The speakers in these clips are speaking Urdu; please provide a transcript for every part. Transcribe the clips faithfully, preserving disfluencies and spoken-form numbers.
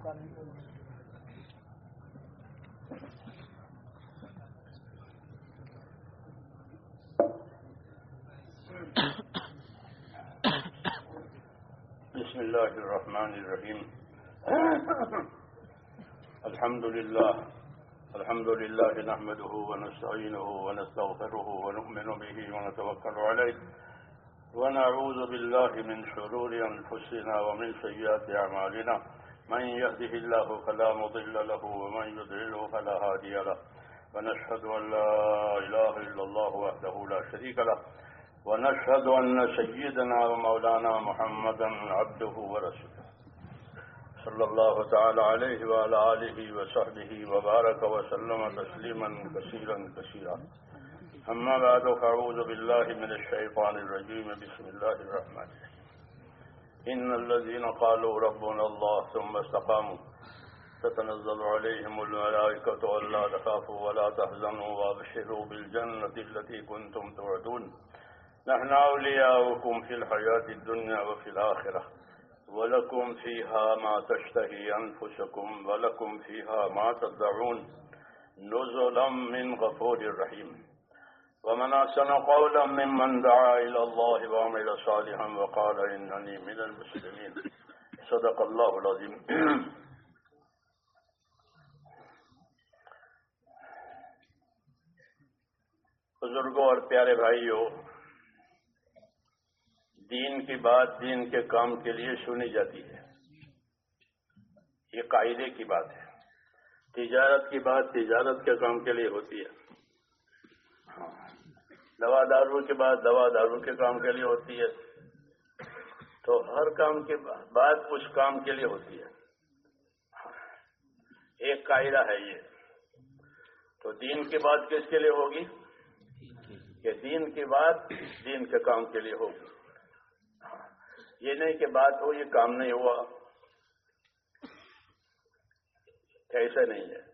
بسم الله الرحمن الرحيم. الحمد لله الحمد لله نحمده ونستعينه ونستغفره ونؤمن به ونتوكل عليه ونعوذ بالله من شرور أنفسنا ومن سيئات أعمالنا. من يهده الله فلا مضل له ومن يضلله فلا هادي له. ونشهد أن لا إله إلا الله وحده لا شريك له ونشهد أن سيدنا ومولانا محمدا عبده ورسوله صلى الله تعالى عليه وعلى آله وصحبه وبارك وسلم تسليما كثيرا كثيرا. أما بعد فأعوذ بالله من الشيطان الرجيم. بسم الله الرحمن الرحيم. إن الذين قالوا ربنا الله ثم استقاموا تتنزل عليهم الملائكة ألا تخافوا ولا تحزنوا وأبشروا بالجنة التي كنتم توعدون. نحن أولياؤكم في الحياة الدنيا وفي الآخرة ولكم فيها ما تشتهي أنفسكم ولكم فيها ما تدعون نزلا من غفور رحيم. ومن أحسن قولا ممن دعا إلى الله وعمل صالحا وقال إنني من المسلمين. صدق الله العظيم. بزرگوں اور پیارے بھائیوں، دین کی بات دین کے کام کے لیے سنی جاتی ہے، یہ قاعدے کی بات ہے۔ تجارت کی بات تجارت کے کام کے لیے ہوتی ہے، دوا دارو کی بات دوا دارو کے کام کے لیے ہوتی ہے، تو ہر کام کے بعد اس کام کے لیے ہوتی ہے، ایک قاعدہ ہے یہ۔ تو دین کی بات کس کے لیے ہوگی؟ کہ دین کی بات دین کے کام کے لیے ہوگی، یہ نہیں کہ بات ہو یہ کام نہیں ہوا، ایسا نہیں ہے،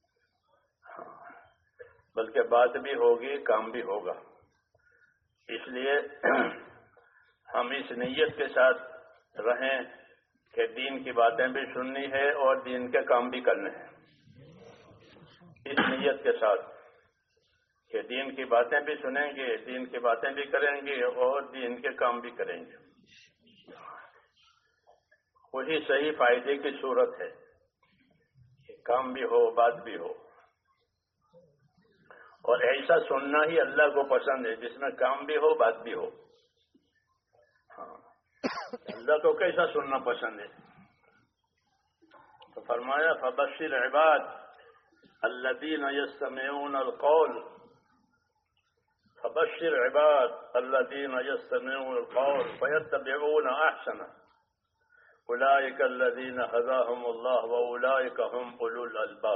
بلکہ بات بھی ہوگی کام بھی ہوگا۔ اس لیے ہم اس نیت کے ساتھ رہیں کہ دین کی باتیں بھی سننی ہے اور دین کے کام بھی کرنے ہیں، اس نیت کے ساتھ کہ دین کی باتیں بھی سنیں گے، دین کی باتیں بھی کریں گے اور دین کے کام بھی کریں گے۔ وہی صحیح فائدے کی صورت ہے کہ کام بھی ہو بات بھی ہو، اور ایسا سننا ہی اللہ کو پسند ہے جس میں کام بھی ہو بات بھی ہو۔ ہاں، اللہ کو کیسا سننا پسند ہے؟ تو فرمایا فبشر عباد الذین یستمعون القول فبشر عباد الذین یستمعون القول فیتبعون احسنہ اولئک الذین ہداہم اللہ واولئک ہم اولو الالباب۔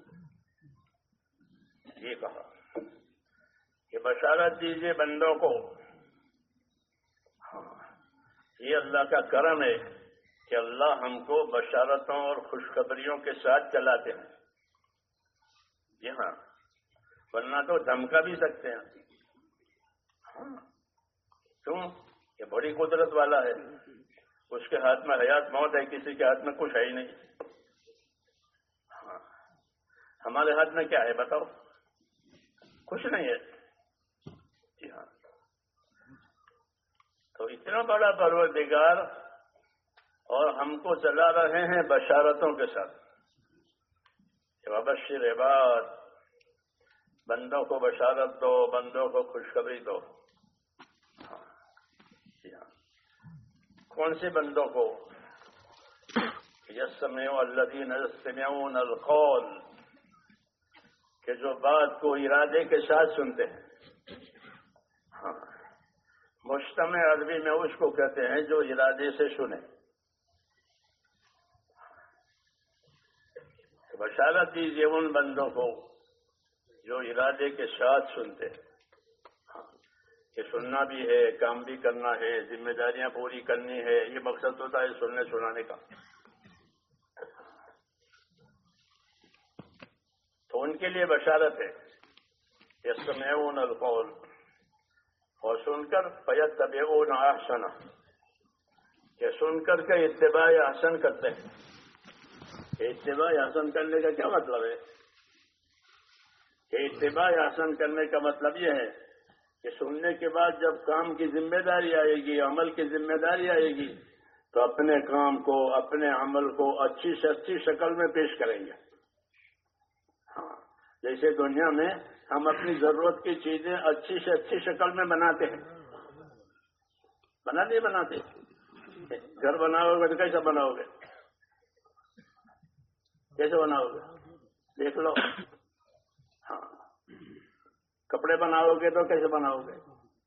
یہ کہا کہ بشارت دیجئے بندوں کو، ہاں یہ اللہ کا کرم ہے کہ اللہ ہم کو بشارتوں اور خوشخبریوں کے ساتھ چلاتے ہیں۔ جی ہاں، ورنہ تو دھمکا بھی سکتے ہیں۔ ہاں کیوں؟ یہ بڑی قدرت والا ہے، اس کے ہاتھ میں حیات موت ہے، کسی کے ہاتھ میں کچھ ہے ہی نہیں۔ ہاں، ہمارے ہاتھ میں کیا ہے بتاؤ؟ کچھ نہیں ہے۔ جی ہاں، تو اتنا بڑا پروردگار اور ہم کو چلا رہے ہیں بشارتوں کے ساتھ۔ وبشر عباد، بندوں کو بشارت دو، بندوں کو خوشخبری دو۔ جی ہاں، کون سے بندوں کو؟ یسمعون الذین یستمعون القول، کہ جو بات کو ارادے کے ساتھ سنتے ہیں۔ ہاں، مجتمع عربی میں اس کو کہتے ہیں جو ارادے سے سنے۔ بشارت دیجیے ان بندوں کو جو ارادے کے ساتھ سنتے ہیں، کہ سننا بھی ہے کام بھی کرنا ہے، ذمہ داریاں پوری کرنی ہے، یہ مقصد ہوتا ہے سننے سنانے کا۔ تو ان کے لیے بشارت ہے یسمعون القول، اور سن کر فیتبعون احسنہ، کہ سن کر کے اتباع احسن کرتے ہیں۔ اتباع حسن کرنے کا کیا مطلب ہے؟ کہ اتباع حسن کرنے کا مطلب یہ ہے کہ سننے کے بعد جب کام کی ذمہ داری آئے گی، عمل کی ذمہ داری آئے گی، تو اپنے کام کو، اپنے عمل کو اچھی سے اچھی شکل میں پیش کریں گے۔ ہاں، جیسے دنیا میں ہم اپنی ضرورت کی چیزیں اچھی سے اچھی شکل میں بناتے ہیں، بنا نہیں بناتے؟ گھر بناؤ گے تو کیسا بناؤ گے؟ کیسے بناؤ گے؟ دیکھ لو۔ ہاں، کپڑے بناؤ گے تو کیسے بناؤ گے؟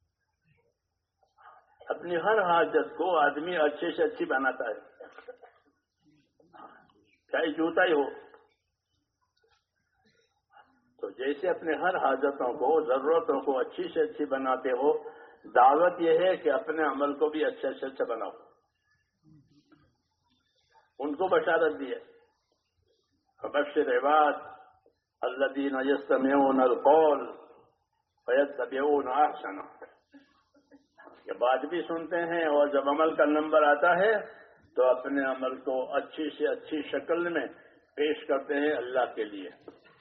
اپنی ہر حاجت کو آدمی اچھے سے اچھی بناتا ہے، چاہے جوتا ہی ہو۔ تو جیسے اپنے ہر حاجتوں کو، ضرورتوں کو اچھی سے اچھی بناتے ہو، دعوت یہ ہے کہ اپنے عمل کو بھی اچھے سے اچھا بناؤ۔ ان کو بشارت دی ہے، فبشر عباد الذین یستمعون القول فیتبعون احسنہ، کہ بات بھی سنتے ہیں اور جب عمل کا نمبر آتا ہے تو اپنے عمل کو اچھی سے اچھی شکل میں پیش کرتے ہیں اللہ کے لیے۔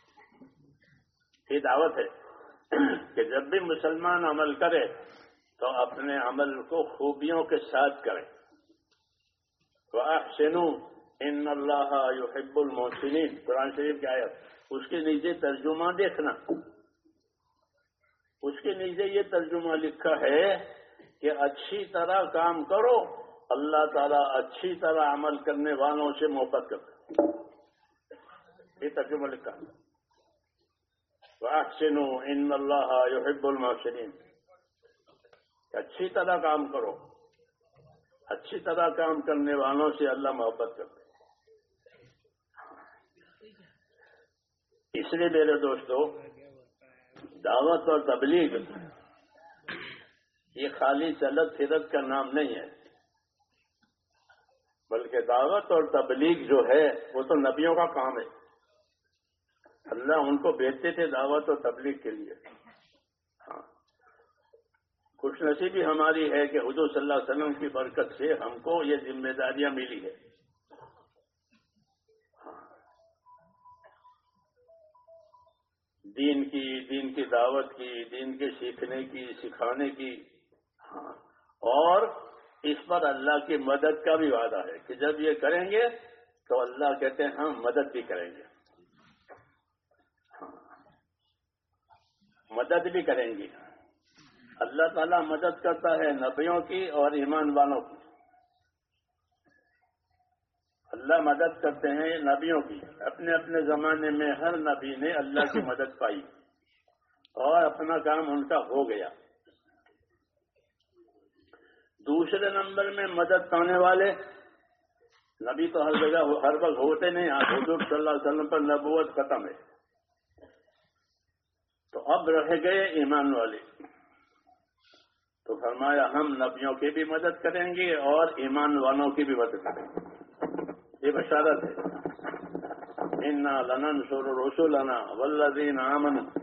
یہ دعوت ہے کہ جب بھی مسلمان عمل کرے تو اپنے عمل کو خوبیوں کے ساتھ کرے۔ وَأَحْسِنُوا إِنَّ اللَّهَ يُحِبُّ الْمُحْسِنِينَ، قرآن شریف کی آیت۔ اس کے نیچے ترجمہ دیکھنا، اس کے نیچے یہ ترجمہ لکھا ہے کہ اچھی طرح کام کرو، اللہ تعالیٰ اچھی طرح عمل کرنے والوں سے محبت کرتا ہے۔ یہ ترجمہ لکھا ہے، وَأَحْسِنُوا إِنَّ اللَّهَ يُحِبُّ الْمُحْسِنِينَ، اچھی طرح کام کرو، اچھی طرح کام کرنے والوں سے اللہ محبت کرتا ہے۔ اس لیے میرے دوستو، دعوت اور تبلیغ یہ خالی چلت پھرت کا نام نہیں ہے، بلکہ دعوت اور تبلیغ جو ہے وہ تو نبیوں کا کام ہے۔ اللہ ان کو بھیجتے تھے دعوت اور تبلیغ کے لیے۔ ہاں، خوش نصیبی ہماری ہے کہ حضور صلی اللہ علیہ وسلم کی برکت سے ہم کو یہ ذمہ داریاں ملی ہے۔ دین کی دین کی دعوت کی، دین کے سیکھنے کی، سکھانے کی، ہاں، اور اس پر اللہ کی مدد کا بھی وعدہ ہے کہ جب یہ کریں گے تو اللہ کہتے ہیں ہم مدد بھی کریں گے، ہاں، مدد بھی کریں گے۔ اللہ تعالیٰ مدد کرتا ہے نبیوں کی اور ایمان والوں کی۔ اللہ مدد کرتے ہیں نبیوں کی، اپنے اپنے زمانے میں ہر نبی نے اللہ کی مدد پائی اور اپنا کام ان کا ہو گیا۔ دوسرے نمبر میں مدد پانے والے نبی تو ہر جگہ ہر وقت ہوتے نہیں، حضور صلی اللہ علیہ وسلم پر نبوت ختم ہے، تو اب رہ گئے ایمان والے، تو فرمایا ہم نبیوں کی بھی مدد کریں گے اور ایمان والوں کی بھی مدد کریں گے۔ یہ بشارت ہے، اِنَّا لَنَنْصُرُ رُسُلَنَا وَالَّذِينَ آمَنُوا۔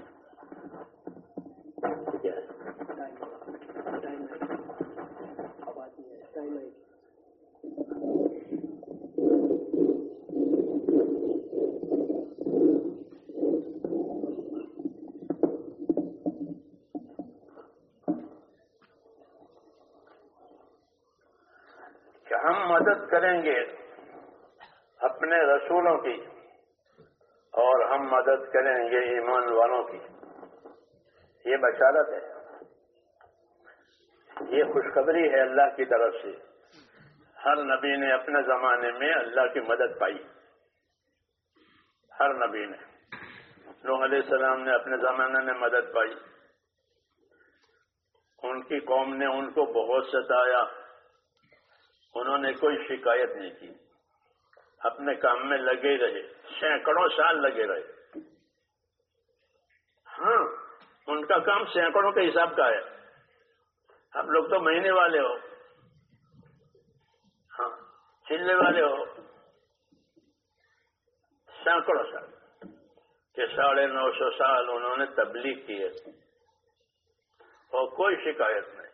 کہ ہم مدد کریں گے اپنے رسولوں کی اور ہم مدد کریں گے ایمان والوں کی۔ یہ بشارت ہے، یہ خوشخبری ہے اللہ کی طرف سے۔ ہر نبی نے اپنے زمانے میں اللہ کی مدد پائی، ہر نبی نے۔ نوح علیہ السلام نے اپنے زمانے میں مدد پائی، ان کی قوم نے ان کو بہت ستایا، انہوں نے کوئی شکایت نہیں کی، اپنے کام میں لگے رہے، سینکڑوں سال لگے رہے۔ ہاں، ان کا کام سینکڑوں کے حساب کا ہے، آپ لوگ تو مہینے والے ہو، ہاں، چلنے والے ہو۔ سینکڑوں سال کہ ساڑھے نو سو سال انہوں نے تبلیغ کی ہے اور کوئی شکایت نہیں۔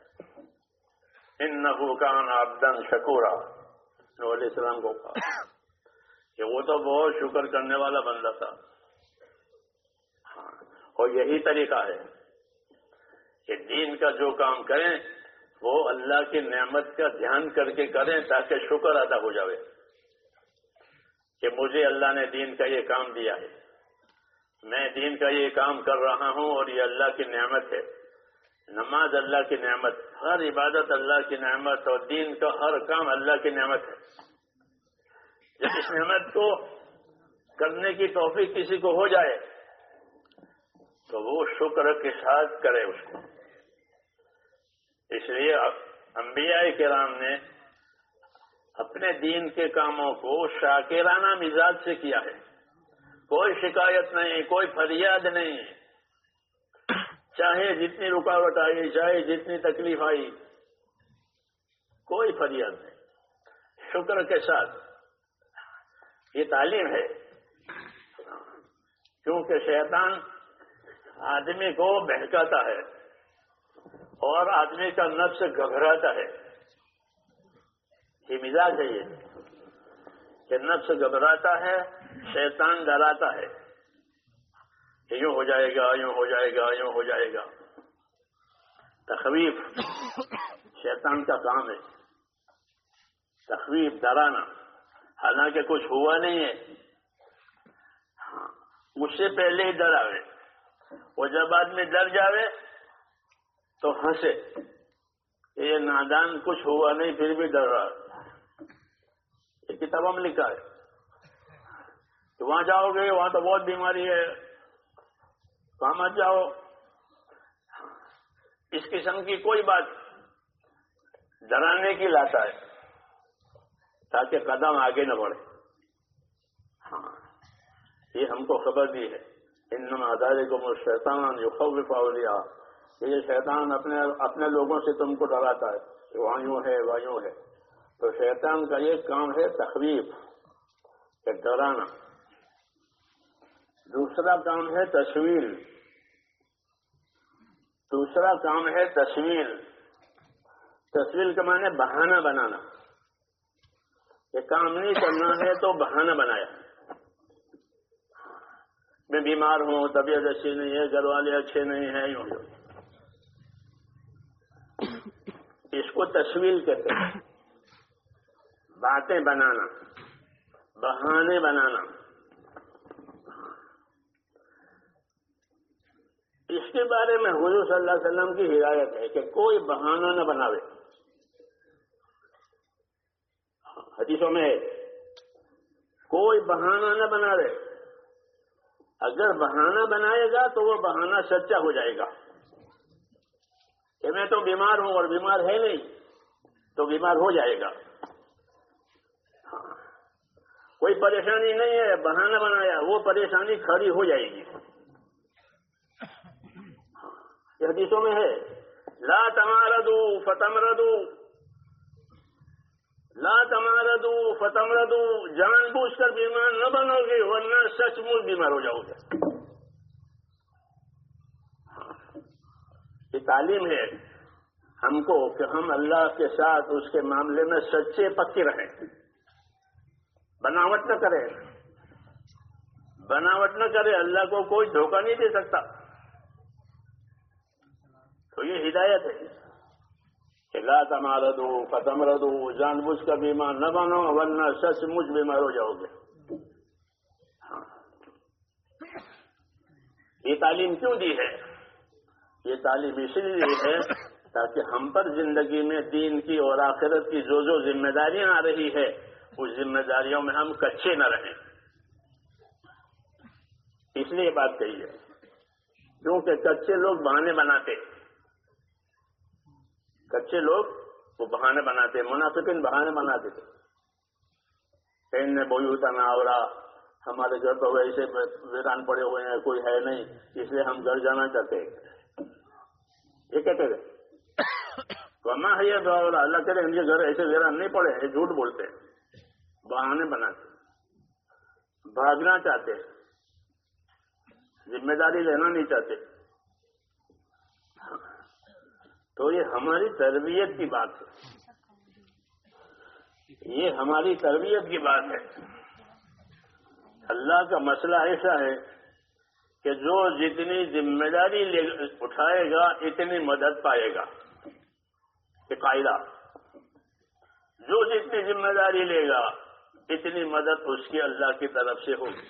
انہ کان عبدا شکورا، نبی علیہ السلام کو کہا کہ وہ تو بہت شکر کرنے والا بندہ تھا. ہاں، اور یہی طریقہ ہے کہ دین کا جو کام کریں وہ اللہ کی نعمت کا دھیان کر کے کریں تاکہ شکر ادا ہو جائے کہ مجھے اللہ نے دین کا یہ کام دیا ہے، میں دین کا یہ کام کر رہا ہوں اور یہ اللہ کی نعمت ہے. نماز اللہ کی نعمت، ہر عبادت اللہ کی نعمت، اور دین کا ہر کام اللہ کی نعمت ہے. جب اس نعمت کو کرنے کی توفیق کسی کو ہو جائے تو وہ شکر کے ساتھ کرے اس کو. اس لیے انبیاء کرام نے اپنے دین کے کاموں کو شاکرانہ مزاج سے کیا ہے. کوئی شکایت نہیں، کوئی فریاد نہیں، چاہے جتنی رکاوٹ آئی، چاہے جتنی تکلیف آئی، کوئی فریاد نہیں، شکر کے ساتھ. یہ تعلیم ہے، کیونکہ شیطان آدمی کو بہکاتا ہے اور آدمی کا نفس گھبراتا ہے. یہ مزاج ہے یہ کہ نفس گھبراتا ہے، شیطان ڈراتا ہے کہ یوں ہو جائے گا، یوں ہو جائے گا، یوں ہو جائے گا. تخویف شیطان کا کام ہے، تخویف، ڈرانا، حالانکہ کچھ ہوا نہیں ہے. ہاں، اس سے پہلے ہی ڈراوے. وہ جب آدمی ڈر جاوے تو ہنسے کہ یہ نادان، کچھ ہوا نہیں پھر بھی ڈر رہا. یہ کتابوں میں لکھا ہے کہ وہاں جاؤ گے وہاں تو بہت بیماری ہے، وہاں مت جاؤ. اس قسم کی کوئی بات ڈرانے کی لاتا ہے تاکہ قدم آگے نہ بڑھے. ہاں، یہ ہم کو خبر دی ہے. انما ذالکم الشیطان یخوف اولیاء، یہ شیطان اپنے اپنے لوگوں سے تم کو ڈراتا ہے کہ وہاں یوں ہے، وہاں یوں ہے. تو شیطان کا یہ کام ہے تخویف، کہ ڈرانا. دوسرا کام ہے تشویل. دوسرا کام ہے تشویل. تشویل کے معنی بہانہ بنانا. یہ کام نہیں کرنا ہے تو بہانہ بنایا. میں بیمار ہوں، طبیعت اچھی نہیں ہے، گھر والے اچھے نہیں ہیں، یوں یوں. اس کو تشویل کہتے ہیں. باتیں بنانا، بہانے بنانا. اس کے بارے میں حضور صلی اللہ علیہ وسلم کی ہدایت ہے کہ کوئی بہانہ نہ بناوے. حدیثوں میں کوئی بہانہ نہ بناوے. اگر بہانہ بنائے گا تو وہ بہانہ سچا ہو جائے گا کہ میں تو بیمار ہوں اور بیمار ہے نہیں، تو بیمار ہو جائے گا. کوئی پریشانی نہیں ہے، بہانہ بنایا، وہ پریشانی کھڑی ہو جائے گی. یہ حدیثوں میں ہے لا تماردوا فتمردوا، لا تماردوا فتمردوا، جان بوجھ کر بیمار نہ بنو گے ورنہ سچ مچ بیمار ہو جاؤ گے. یہ تعلیم ہے ہم کو کہ ہم اللہ کے ساتھ اس کے معاملے میں سچے پکے رہیں، بناوٹ نہ کریں. بناوٹ نہ کرے، اللہ کو کوئی دھوکہ نہیں دے سکتا. تو یہ ہدایت ہے کہ لا تماردوا فتمردوا، جان بوجھ کر بیمار نہ بنو ورنہ سچ مچ بیمار ہو جاؤ گے. ہاں، یہ تعلیم کیوں دی ہے؟ یہ تعلیم اس لیے ہے تاکہ ہم پر زندگی میں دین کی اور آخرت کی جو جو ذمہ داریاں آ رہی ہے اس ذمہ داریوں میں ہم کچے نہ رہیں. اس لیے یہ بات کہی ہے کیونکہ کچے لوگ بہانے بناتے، کچے لوگ وہ بہانے بناتے. منافقین بہانے بناتے تھے. ان بیوتنا اورا، ہمارے گھر تو ویسے ویران پڑے ہوئے ہیں، کوئی ہے نہیں، اس لیے ہم گھر جانا چاہتے ہیں. یہ کہتے تھے وما ہے اور اللہ کرے ان کے گھر ایسے ویران نہیں پڑے ہیں. جھوٹ بولتے، بہانے بناتے، بھاگنا چاہتے، ذمہ داری لینا نہیں چاہتے. تو یہ ہماری تربیت کی بات ہے، یہ ہماری تربیت کی بات ہے. اللہ کا مسئلہ ایسا ہے کہ جو جتنی ذمہ داری اٹھائے گا اتنی مدد پائے گا. یہ قاعدہ، جو جتنی ذمہ داری لے گا اتنی مدد اس کی اللہ کی طرف سے ہوگی.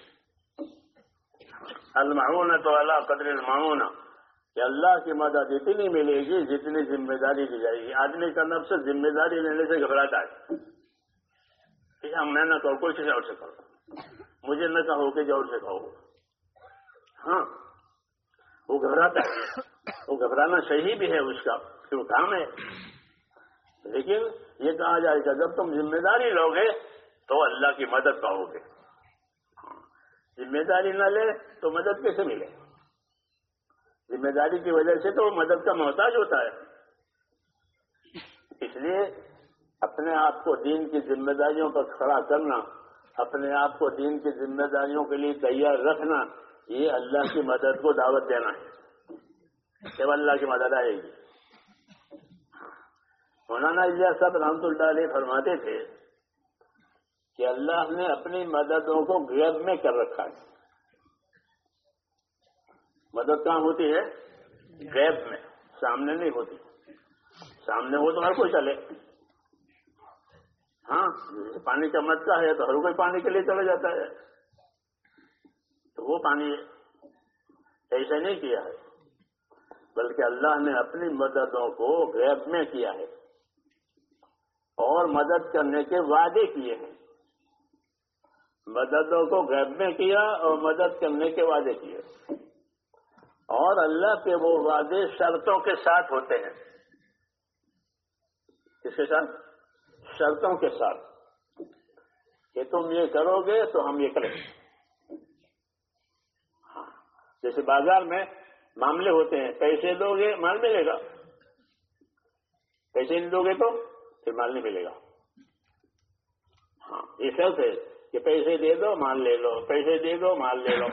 المعونۃ علی قدر المعونہ، کہ اللہ کی مدد اتنی ملے گی جتنی ذمہ داری دی جائے گی. آدمی کا نفس ذمہ داری لینے سے گھبراتا ہے کہ ہم میں نہ کہوں کوئی کسی اور سے کہو، مجھے نہ کہو کہ جو اور سے کہو. ہاں وہ گھبراتا ہے، وہ گھبرانا صحیح بھی ہے اس کا، کہ وہ کام ہے. لیکن یہ کہا جائے گا جب تم ذمہ داری لو گے تو اللہ کی مدد پاؤ گے. ذمہ داری نہ لے تو مدد کیسے ملے؟ ذمہ داری کی وجہ سے تو وہ مدد کا محتاج ہوتا ہے. اس لیے اپنے آپ کو دین کی ذمہ داریوں پر کھڑا کرنا، اپنے آپ کو دین کی ذمہ داریوں کے لیے تیار رکھنا، یہ اللہ کی مدد کو دعوت دینا ہے. جب اللہ کی مدد آئے گی. مولانا الیاس صاحب رحمۃ اللہ علیہ فرماتے تھے کہ اللہ نے اپنی مددوں کو غیب میں کر رکھا ہے. مدد کہاں ہوتی ہے؟ غیب میں، سامنے نہیں ہوتی. سامنے ہو تو ہر کوئی چلے. ہاں پانی چمکتا ہے تو ہر کوئی پانی کے لیے چلا جاتا ہے. تو وہ پانی ایسا نہیں کیا ہے، بلکہ اللہ نے اپنی مددوں کو غیب میں کیا ہے اور مدد کرنے کے وعدے کیے ہیں. مددوں کو غیب میں کیا اور مدد کرنے کے وعدے کیے، اور اللہ کے وہ وعدے شرطوں کے ساتھ ہوتے ہیں. کس کے ساتھ؟ شرطوں کے ساتھ، کہ تم یہ کرو گے تو ہم یہ کریں گے. ہاں جیسے بازار میں معاملے ہوتے ہیں، پیسے دو گے مال ملے گا، پیسے نہیں دو گے تو پھر مال نہیں ملے گا. ہاں یہ شرط ہے کہ پیسے دے دو مال لے لو، پیسے دے دو مال لے لو.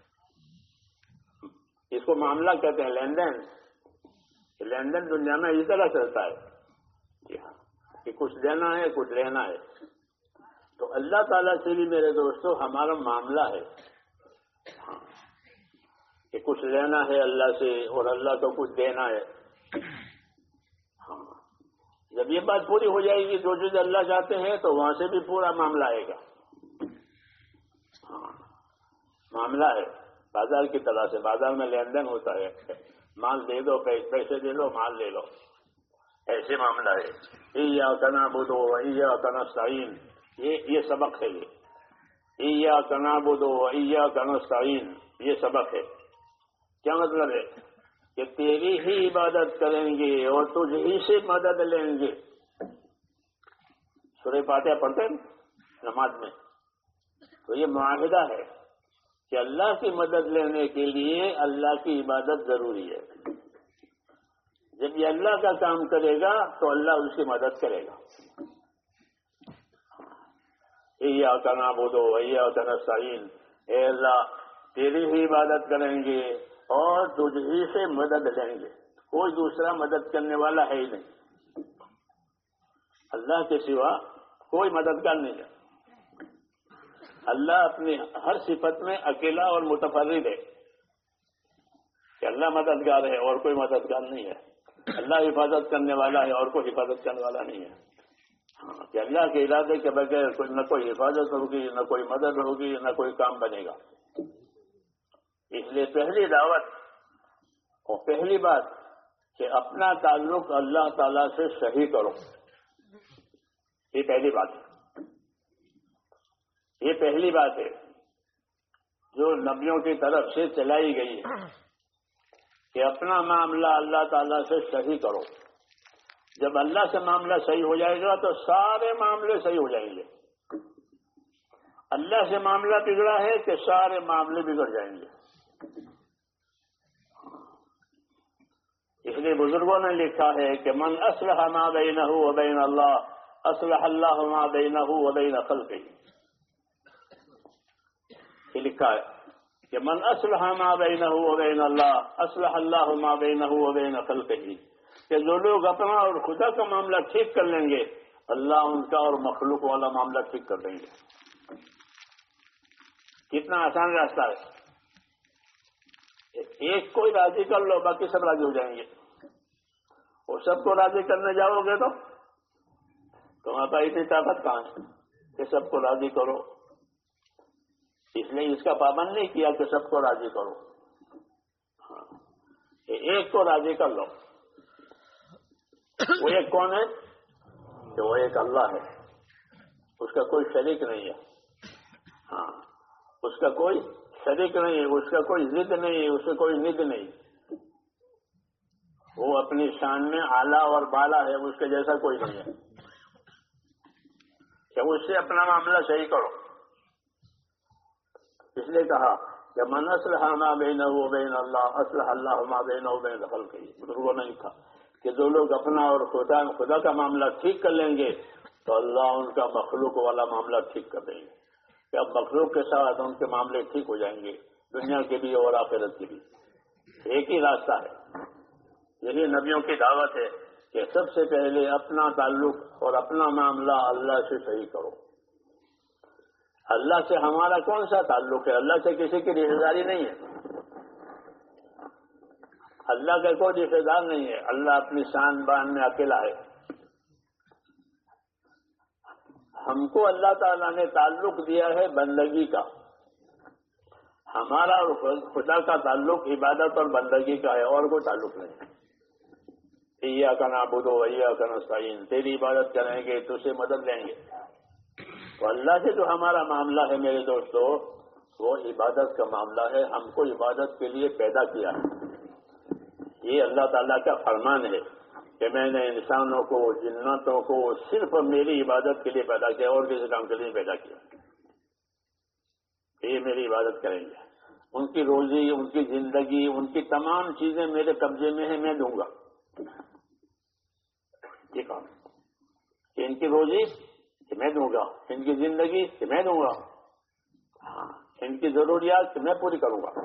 اس کو معاملہ کہتے ہیں، لین دین. لین دین دنیا میں اسی طرح چلتا ہے. جی ہاں، کہ کچھ دینا ہے کچھ لینا ہے. تو اللہ تعالیٰ سے بھی میرے دوستوں ہمارا معاملہ ہے. ہاں کہ کچھ لینا ہے اللہ سے اور اللہ کو کچھ دینا ہے. ہاں جب یہ بات پوری ہو جائے گی جو چیز اللہ چاہتے ہیں تو وہاں سے بھی پورا معاملہ آئے گا. ہاں معاملہ ہے بازار کی طرح سے. بازار میں لین دین ہوتا ہے، مال دے دو پیسے دے دو مال لے لو، ایسے معاملہ ہے. ایاک نعبد و ایاک نستعین، یہ یہ سبق ہے. یہ ایاک نعبد و ایاک نستعین یہ سبق ہے. کیا مطلب ہے؟ کہ تیری ہی عبادت کریں گے اور تجھ ہی سے مدد لیں گے. سورہ فاتحہ پڑھتے ہیں نماز میں، تو یہ معاہدہ ہے کہ اللہ کی مدد لینے کے لیے اللہ کی عبادت ضروری ہے. جب یہ اللہ کا کام کرے گا تو اللہ اس کی مدد کرے گا. ایاک نعبد و ایاک نستعین، اے اللہ تیری ہی عبادت کریں گے اور تجھ ہی سے مدد لیں گے. کوئی دوسرا مدد کرنے والا ہے ہی نہیں. اللہ کے سوا کوئی مددگار نہیں ہے. اللہ اپنی ہر صفت میں اکیلا اور متفرد ہے کہ اللہ مددگار ہے اور کوئی مددگار نہیں ہے. اللہ حفاظت کرنے والا ہے اور کوئی حفاظت کرنے والا نہیں ہے. ہاں کہ اللہ کے ارادے کے بغیر نہ کوئی حفاظت ہوگی، نہ کوئی مدد ہوگی، نہ کوئی کام بنے گا. اس لیے پہلی دعوت اور پہلی بات کہ اپنا تعلق اللہ تعالی سے صحیح کرو. یہ پہلی بات ہے. یہ پہلی بات ہے جو نبیوں کی طرف سے چلائی گئی ہے کہ اپنا معاملہ اللہ تعالیٰ سے صحیح کرو. جب اللہ سے معاملہ صحیح ہو جائے گا تو سارے معاملے صحیح ہو جائیں گے. اللہ سے معاملہ بگڑا ہے کہ سارے معاملے بگڑ جائیں گے. اس لیے بزرگوں نے لکھا ہے کہ من اصلح ما بینہ و بین اللہ اصلح اللہ ما بینہ و بین خلقہ. یہ لکھا ہے کہ من اصلح ما بینہ و بین اللہ اصلح اللہ ما بینہ و بین خلقہ، کہ جو لوگ اپنا اور خدا کا معاملہ ٹھیک کر لیں گے اللہ ان کا اور مخلوق والا معاملہ ٹھیک کر دیں گے. کتنا آسان راستہ ہے. ایک کوئی راضی کر لو، باقی سب راضی ہو جائیں گے. اور سب کو راضی کرنے جاؤ گے تو تمہارے پاس اتنی طاقت کہاں ہے کہ سب کو راضی کرو؟ اس لیے اس کا پابند نہیں کیا کہ سب کو راضی کرو. ہاں، ایک کو راضی کر لو. وہ ایک کون ہے؟ کہ وہ ایک اللہ ہے، اس کا کوئی شریک نہیں ہے. ہاں، اس کا کوئی شریک نہیں ہے، اس کا کوئی ضد نہیں ہے، اس کا کوئی ند نہیں. وہ اپنی شان میں اعلیٰ اور بالا ہے، اس کے جیسا کوئی نہیں ہے. کہ اس سے اپنا معاملہ صحیح کرو. اس لیے کہا کہ من اصلح ما بینہ و بین اللہ اصلح اللہ ما بینہ و بین خلقہ. بزرگوں نے لکھا کہ جو لوگ اپنا اور خدا خدا کا معاملہ ٹھیک کر لیں گے تو اللہ ان کا مخلوق والا معاملہ ٹھیک کر دیں گے. کہ اب مخلوق کے ساتھ ان کے معاملے ٹھیک ہو جائیں گے، دنیا کے بھی اور آخرت کے بھی. ایک ہی راستہ ہے. یہی نبیوں کی دعوت ہے کہ سب سے پہلے اپنا تعلق اور اپنا معاملہ اللہ سے صحیح کرو. اللہ سے ہمارا کون سا تعلق ہے؟ اللہ سے کسی کی رشتے داری نہیں ہے. اللہ کا کوئی رشتے دار نہیں ہے. اللہ اپنی شان بان میں اکیلا ہے. ہم کو اللہ تعالیٰ نے تعلق دیا ہے بندگی کا. ہمارا اور خدا کا تعلق عبادت اور بندگی کا ہے، اور کوئی تعلق نہیں. ایاک نعبد و ایاک نستعین، تیری عبادت کریں گے، تجھ سے مدد لیں گے. تو اللہ سے جو ہمارا معاملہ ہے میرے دوستو، وہ عبادت کا معاملہ ہے. ہم کو عبادت کے لیے پیدا کیا ہے. یہ اللہ تعالیٰ کا فرمان ہے کہ میں نے انسانوں کو، جناتوں کو صرف میری عبادت کے لیے پیدا کیا، اور کسی کام کے لیے پیدا کیا. یہ میری عبادت کریں گے. ان کی روزی، ان کی زندگی، ان کی تمام چیزیں میرے قبضے میں ہیں، میں دوں گا. یہ کام کہ ان کی روزی کہ میں دوں گا، ان کی زندگی کہ میں دوں گا، ہاں ان کی ضروریات کہ میں پوری کروں گا.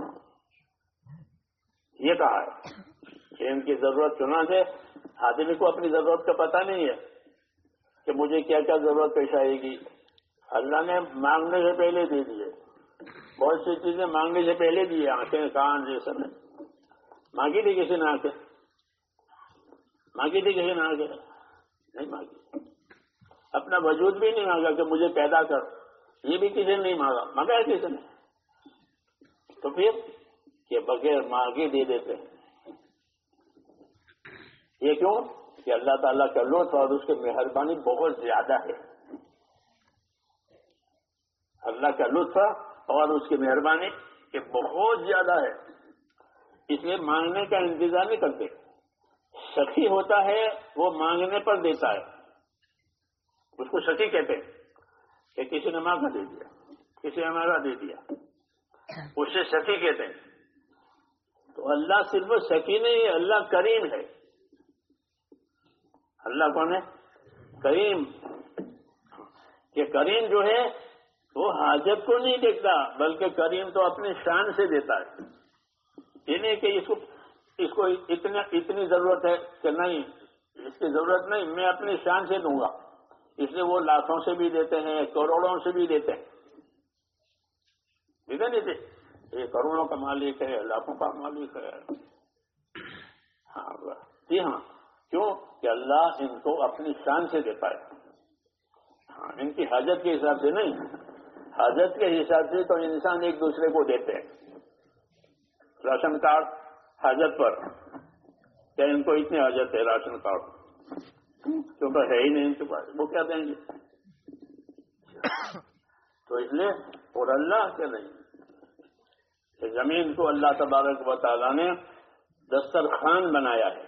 یہ کہا ہے کہ ان کی ضرورت چنا سے آدمی کو اپنی ضرورت کا پتہ نہیں ہے کہ مجھے کیا کیا ضرورت پیش آئے گی. اللہ نے مانگنے سے پہلے دے دیے. بہت سی چیزیں مانگنے سے پہلے دیے. آنکھیں، کان، یہ سب مانگی تھی کسی نے؟ آنکھیں مانگی تھی کسی نے؟ آنکھیں نہیں مانگی. اپنا وجود بھی نہیں مانگا کہ مجھے پیدا کر، یہ بھی کسی نے نہیں مانگا. مانگا ہے کسی نے؟ تو پھر کہ بغیر مانگے دے دیتے ہیں. یہ کیوں؟ کہ اللہ تعالیٰ کا لطف اور اس کی مہربانی بہت زیادہ ہے. اللہ کا لطف اور اس کی مہربانی کہ بہت زیادہ ہے. اس لیے مانگنے کا انتظار نہیں کرتے. سخی ہوتا ہے وہ مانگنے پر دیتا ہے. اس کو سخی کہتے ہیں کہ کسی نے مانگا دے دیا، کسی نے مانگا دے دیا، اسے سخی کہتے ہیں. تو اللہ صرف سخی نہیں ہے، اللہ کریم ہے. اللہ کون ہے؟ کریم. کہ کریم جو ہے وہ حاجت کو نہیں دیکھتا، بلکہ کریم تو اپنی شان سے دیتا ہے. یہ نہیں کہ اس کو اس کو اتنا اتنی ضرورت ہے کہ نہیں، اس کی ضرورت نہیں، میں اپنی شان سے دوں گا. اس لیے وہ لاکھوں سے بھی دیتے ہیں، کروڑوں سے بھی دیتے ہیں. ٹھیک ہے نہیں؟ یہ کروڑوں کا مالک ہے، لاکھوں کا مالک ہے. ہاں جی ہاں. کیوں؟ کہ اللہ ان کو اپنی شان سے دیتا ہے. ہاں، ان کی حاجت کے حساب سے نہیں. حاجت کے حساب سے تو انسان ایک دوسرے کو دیتے ہیں. راشن کارڈ حاجت پر، کیا ان کو اتنی حاجت ہے راشن کارڈ؟ کیونکہ ہے ہی نہیں ان کے پاس، وہ کیا دیں گے؟ تو اس لیے اور اللہ کے نہیں. زمین کو اللہ تبارک و تعالیٰ نے دسترخوان بنایا ہے.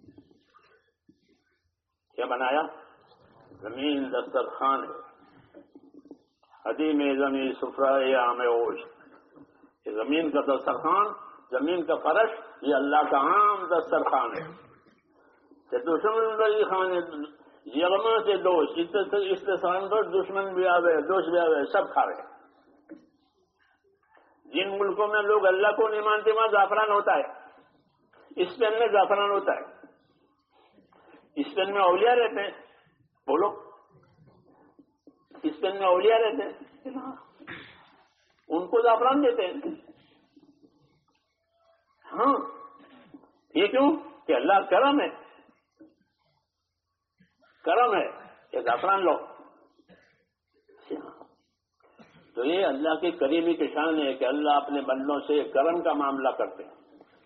کیا بنایا؟ زمین دسترخوان ہے. حدیم زمین سفرائے عام اوش. یہ زمین کا دسترخوان، زمین کا فرش، یہ اللہ کا عام دسترخوان ہے. کہ دشمن بھائی خان یغما سے دوست، اس دسترخوان پر دشمن بھی آوے، دوست بھی آوے، سب کھا رہے. جن ملکوں میں لوگ اللہ کو نہیں مانتے وہاں زعفران ہوتا ہے. اسپین میں زعفران ہوتا ہے. اسپین میں اولیاء رہتے ہیں. بولو، اسپین میں اولیاء رہتے ہیں. ان کو زعفران دیتے ہیں. ہاں یہ کیوں کہ اللہ کرم ہے، کرم ہے کہ زعفران لو. تو یہ اللہ کی کریمی کی شان ہے کہ اللہ اپنے بندوں سے کرم کا معاملہ کرتے ہیں.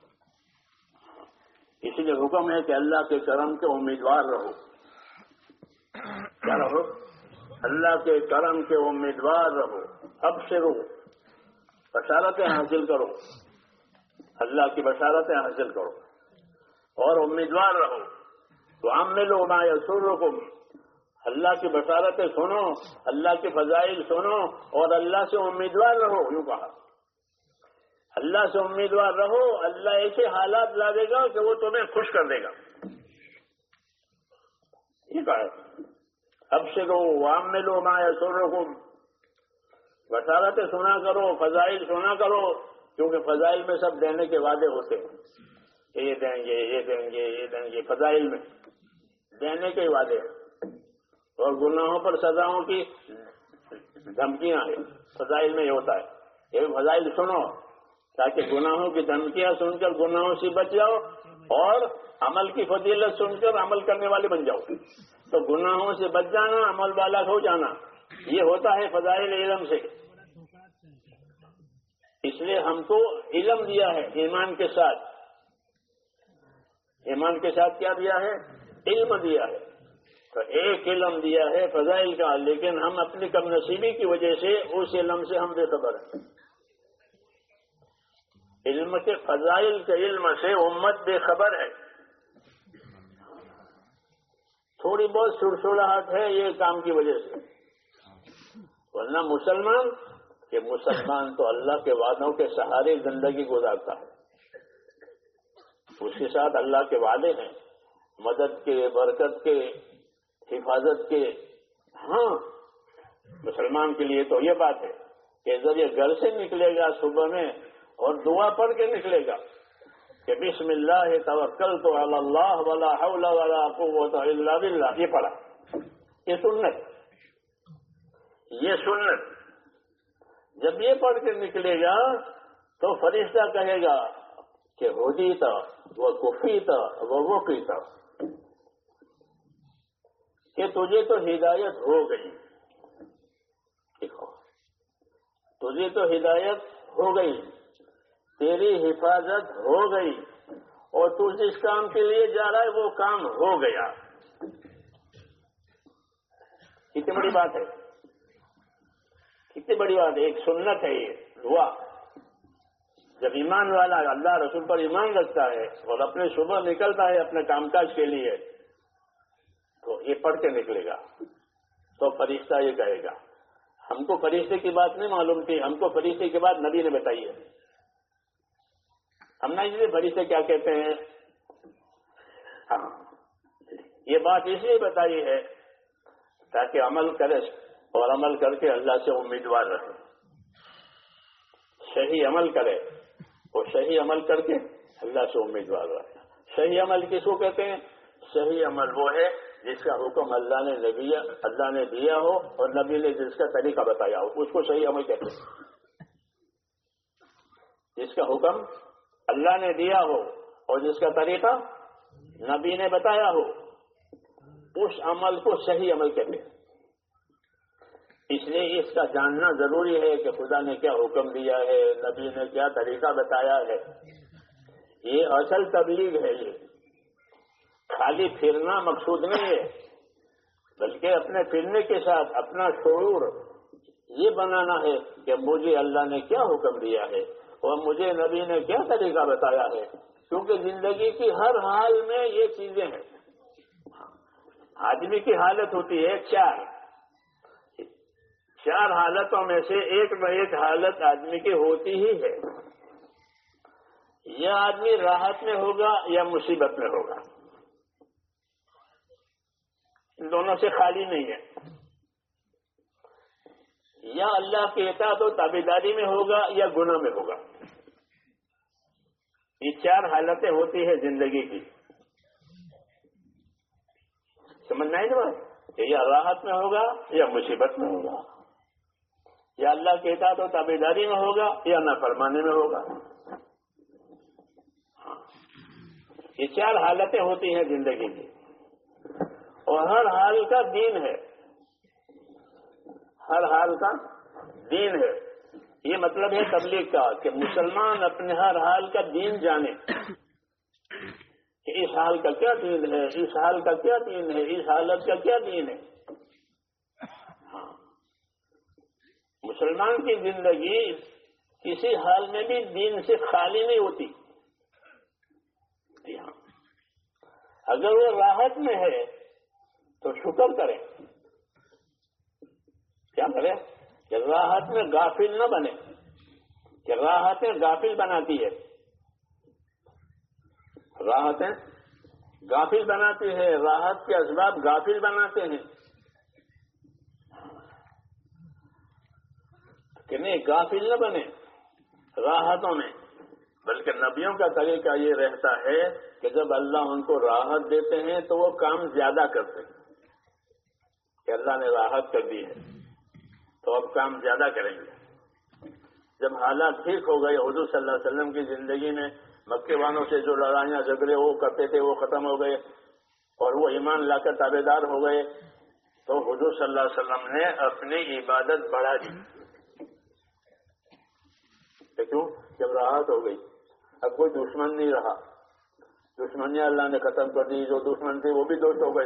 اسی لیے حکم ہے کہ اللہ کے کرم کے امیدوار رہو. کیا رہو؟ اللہ کے کرم کے امیدوار رہو. اب سے رہو، بشارتیں حاصل کرو، اللہ کی بشارتیں حاصل کرو اور امیدوار رہو. تو عملوا ما یسرکم، اللہ کی بشارتیں سنو، اللہ کے فضائل سنو اور اللہ سے امیدوار رہو. یوں کہا اللہ سے امیدوار رہو، اللہ ایسے حالات لا دے گا کہ وہ تمہیں خوش کر دے گا. یہ کہا ابشروا وعملوا ما یسرکم، بشارتیں سنا کرو، فضائل سنا کرو، کیونکہ فضائل میں سب دینے کے وعدے ہوتے ہیں. یہ دیں گے، یہ دیں گے، یہ دیں گے، فضائل میں دینے کے وعدے ہیں. اور گناہوں پر سزاؤں کی دھمکیاں ہیں. فضائل میں یہ ہوتا ہے. یہ فضائل سنو تاکہ گناہوں کی دھمکیاں سن کر گناہوں سے بچ جاؤ اور عمل کی فضیلت سن کر عمل کرنے والے بن جاؤ. تو گناہوں سے بچ جانا، عمل والا ہو جانا، یہ ہوتا ہے فضائل علم سے. اس لیے ہم کو علم دیا ہے ایمان کے ساتھ. ایمان کے ساتھ کیا دیا ہے؟ علم دیا ہے. تو ایک علم دیا ہے فضائل کا، لیکن ہم اپنی کم نصیبی کی وجہ سے اس علم سے ہم بے خبر ہیں. علم کے فضائل کے علم سے امت بے خبر ہے. تھوڑی بہت سرسراہٹ ہے یہ کام کی وجہ سے، ورنہ مسلمان کہ مسلمان تو اللہ کے وعدوں کے سہارے زندگی گزارتا ہے. اس کے ساتھ اللہ کے وعدے ہیں مدد کے، برکت کے، حفاظت کے. ہاں مسلمان کے لیے تو یہ بات ہے کہ جب یہ گھر سے نکلے گا صبح میں اور دعا پڑھ کے نکلے گا کہ بسم اللہ توکلت علی اللہ ولا حول ولا قوت الا باللہ، یہ پڑھا. یہ سنت، یہ سنت جب یہ پڑھ کے نکلے گا تو فرشتہ کہے گا کہ ہدیت و کفیت و وقیت، کہ تجھے تو ہدایت ہو گئی. دیکھو تجھے تو ہدایت ہو گئی، تیری حفاظت ہو گئی، اور تو جس کام کے لیے جا رہا ہے وہ کام ہو گیا. کتنی بڑی بات ہے، کتنی بڑی بات ہے. ایک سنت ہے یہ دعا. جب ایمان والا اللہ رسول پر ایمان رکھتا ہے اور اپنے صبح نکلتا ہے اپنے کام کاج کے لیے تو یہ پڑھ کے نکلے گا تو فرشتہ یہ کہے گا. ہم کو فرشتے کی بات نہیں معلوم تھی، ہم کو فرشتے کی بات نبی نے بتائی ہے. ہم نہ اس لیے فرشتے کیا کہتے ہیں، ہاں یہ بات اس لیے بتائی ہے تاکہ عمل کرے اور عمل کر کے اللہ سے امیدوار رہے. صحیح عمل کرے اور صحیح عمل کر کے اللہ سے امیدوار رہے. صحیح عمل کس کو کہتے ہیں؟ صحیح عمل وہ ہے جس کا حکم اللہ نے نبی اللہ نے دیا ہو اور نبی نے جس کا طریقہ بتایا ہو، اس کو صحیح عمل کہتے ہیں. جس کا حکم اللہ نے دیا ہو اور جس کا طریقہ نبی نے بتایا ہو، اس عمل کو صحیح عمل کہتے ہیں. اس لیے اس کا جاننا ضروری ہے کہ خدا نے کیا حکم دیا ہے، نبی نے کیا طریقہ بتایا ہے. یہ اصل تبلیغ ہے. یہ خالی پھرنا مقصود نہیں ہے، بلکہ اپنے پھرنے کے ساتھ اپنا شعور یہ بنانا ہے کہ مجھے اللہ نے کیا حکم دیا ہے اور مجھے نبی نے کیا طریقہ بتایا ہے. کیونکہ زندگی کی ہر حال میں یہ چیزیں ہیں. آدمی کی حالت ہوتی ہے چار چار حالتوں میں سے ایک نہ ایک حالت آدمی کی ہوتی ہی ہے. یا آدمی راحت میں ہوگا یا مصیبت میں ہوگا، ان دونوں سے خالی نہیں ہے. یا اللہ کی اطاعت و تابعداری میں ہوگا یا گناہ میں ہوگا. یہ چار حالتیں ہوتی ہے زندگی کی. سمجھنا ہے نا بات کہ یا راحت میں ہوگا یا مصیبت میں ہوگا. یا اللہ کی اطاعت و تابعداری میں ہوگا یا نافرمانی میں ہوگا. یہ چار حالتیں ہوتی ہیں زندگی کی، اور ہر حال کا دین ہے. ہر حال کا دین ہے. یہ مطلب ہے تبلیغ کا کہ مسلمان اپنے ہر حال کا دین جانے کہ اس حال کا کیا دین ہے، اس حال کا کیا دین ہے، اس حالت کا کیا دین ہے. ہاں، مسلمان کی زندگی کسی حال میں بھی دین سے خالی نہیں ہوتی. جی ہاں، اگر وہ راحت میں ہے تو شکر کریں. کیا کریں کہ راحت میں غافل نہ بنے، کہ راحتیں غافل بناتی ہے. راحتیں غافل بناتی ہے، راحت کے اسباب غافل بناتے ہیں. کہ نہیں، غافل نہ بنے راحتوں میں، بلکہ نبیوں کا طریقہ یہ رہتا ہے کہ جب اللہ ان کو راحت دیتے ہیں تو وہ کام زیادہ کرتے ہیں. کہ اللہ نے راحت کر دی ہے تو اب کام زیادہ کریں گے. جب حالات ٹھیک ہو گئے، حضور صلی اللہ علیہ وسلم کی زندگی میں مکے والوں سے جو لڑائیاں جھگڑے وہ کرتے تھے وہ ختم ہو گئے اور وہ ایمان لا کر تابع دار ہو گئے، تو حضور صلی اللہ علیہ وسلم نے اپنی عبادت بڑھا دی. کیوں؟ جب راحت ہو گئی، اب کوئی دشمن نہیں رہا، دشمنیاں اللہ نے ختم کر دی. جو دشمن تھے وہ بھی دوست ہو گئے،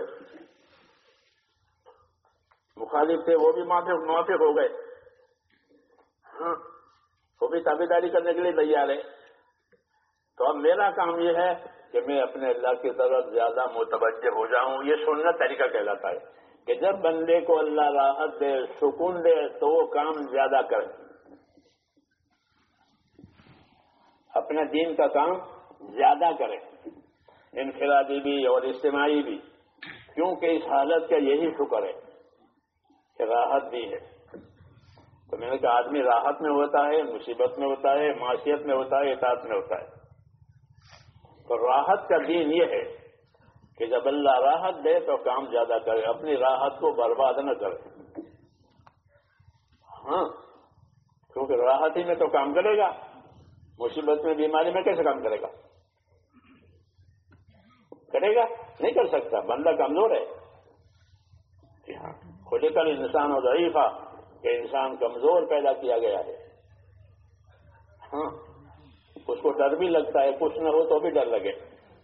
مخالف تھے وہ بھی موافق موافق ہو گئے. ہاں، وہ بھی تابعداری کرنے کے لیے تیار ہے. تو اب میرا کام یہ ہے کہ میں اپنے اللہ کی طرف زیادہ متوجہ ہو جاؤں. یہ سنت طریقہ کہلاتا ہے کہ جب بندے کو اللہ راحت دے، سکون دے، تو وہ کام زیادہ کرے، اپنے دین کا کام زیادہ کرے، انفرادی بھی اور اجتماعی بھی. کیونکہ اس حالت کا یہی شکر ہے کہ راحت دی ہے. تو میں نے کہا آدمی راحت میں ہوتا ہے، مصیبت میں ہوتا ہے، معصیت میں ہوتا ہے، اطاعت میں ہوتا ہے. تو راحت کا دین یہ ہے کہ جب اللہ راحت دے تو کام زیادہ کرے، اپنی راحت کو برباد نہ کرے. ہاں، کیونکہ راحت ہی میں تو کام کرے گا، مصیبت میں بیماری میں کیسے کام کرے گا؟ کرے گا نہیں کر سکتا، بندہ کمزور ہے. جی ہاں، خلق الانسان ضعیفا، کہ انسان کمزور پیدا کیا گیا ہے. ہاں، اس کو ڈر بھی لگتا ہے، کچھ نہ ہو تو بھی ڈر لگے.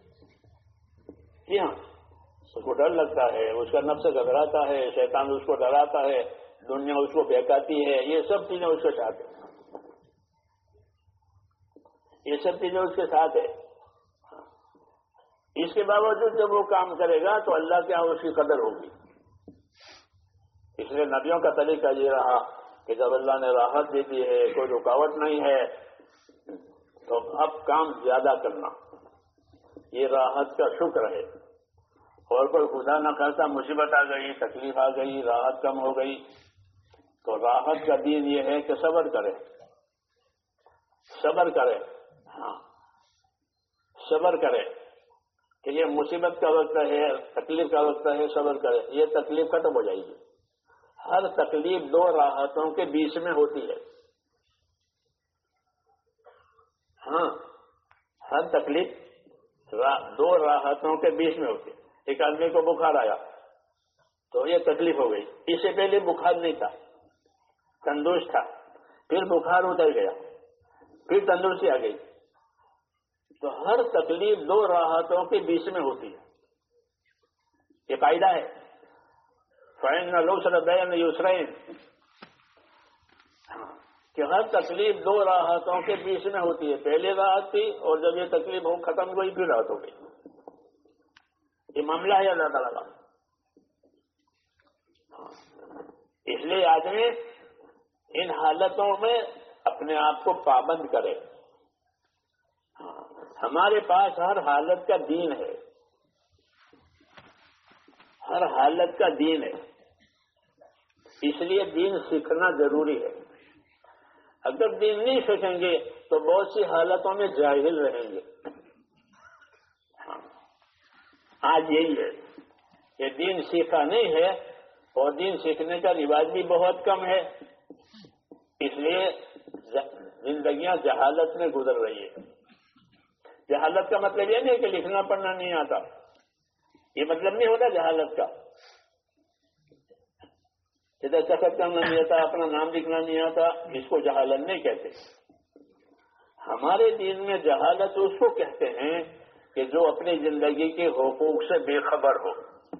جی ہاں، اس کو ڈر لگتا ہے، اس کا نفس گھبراتا ہے، شیطان اس کو ڈراتا ہے، دنیا اس کو بہکاتی ہے. یہ سب چیزیں اس کے ساتھ ہیں، یہ سب چیزیں اس کے ساتھ ہے. اس کے باوجود جب وہ کام کرے گا تو اللہ کے یہاں اس کی قدر ہوگی. اس لیے نبیوں کا طریقہ یہ رہا کہ جب اللہ نے راحت دے دی ہے، کوئی رکاوٹ نہیں ہے، تو اب کام زیادہ کرنا. یہ راحت کا شکر ہے. اور کوئی خدا نہ خاصا مصیبت آ گئی، تکلیف آ گئی، راحت کم ہو گئی، تو راحت کا دین یہ ہے کہ صبر کرے، صبر کرے. ہاں، صبر کرے کہ یہ مصیبت کا وقت ہے، تکلیف کا وقت ہے، صبر کرے. یہ تکلیف ختم ہو جائے گی. ہر تکلیف دو راحتوں کے بیچ میں ہوتی ہے. ہاں، ہر تکلیف دو راحتوں کے بیچ میں ہوتی ہے. ایک آدمی کو بخار آیا تو یہ تکلیف ہو گئی. اس سے پہلے بخار نہیں تھا، تندرست تھا، پھر بخار اتر گیا، پھر تندرستی آ گئی. تو ہر تکلیف دو راحتوں کے بیچ میں ہوتی ہے. یہ قاعدہ ہے، فَإِنَّ الْعُسْرَ بَيْنَ يُسْرَيْنِ، کہ ہر تکلیف دو راحتوں کے بیچ میں ہوتی ہے. پہلے راحت تھی اور جب یہ تکلیف ہو ختم ہوئی پھر راحت ہو گئی. یہ معاملہ ہے اللہ تعالیٰ کا. اس لیے آدمی ان حالتوں میں اپنے آپ کو پابند کرے. ہمارے پاس ہر حالت کا دین ہے، ہر حالت کا دین ہے. اس لیے دین سیکھنا ضروری ہے. اگر دین نہیں سیکھیں گے تو بہت سی حالتوں میں جاہل رہیں گے. آج یہی ہے کہ دین سیکھا نہیں ہے اور دین سیکھنے کا رواج بھی بہت کم ہے. اس لیے زندگیاں جہالت میں گزر رہی ہے. جہالت کا مطلب یہ نہیں کہ لکھنا پڑھنا نہیں آتا، یہ مطلب نہیں ہوتا جہالت کا. جیسے سخت کرنا نہیں آتا، اپنا نام لکھنا نہیں آتا، اس کو جہالت نہیں کہتے. ہمارے دین میں جہالت اس کو کہتے ہیں کہ جو اپنی زندگی کے حقوق سے بے خبر ہو.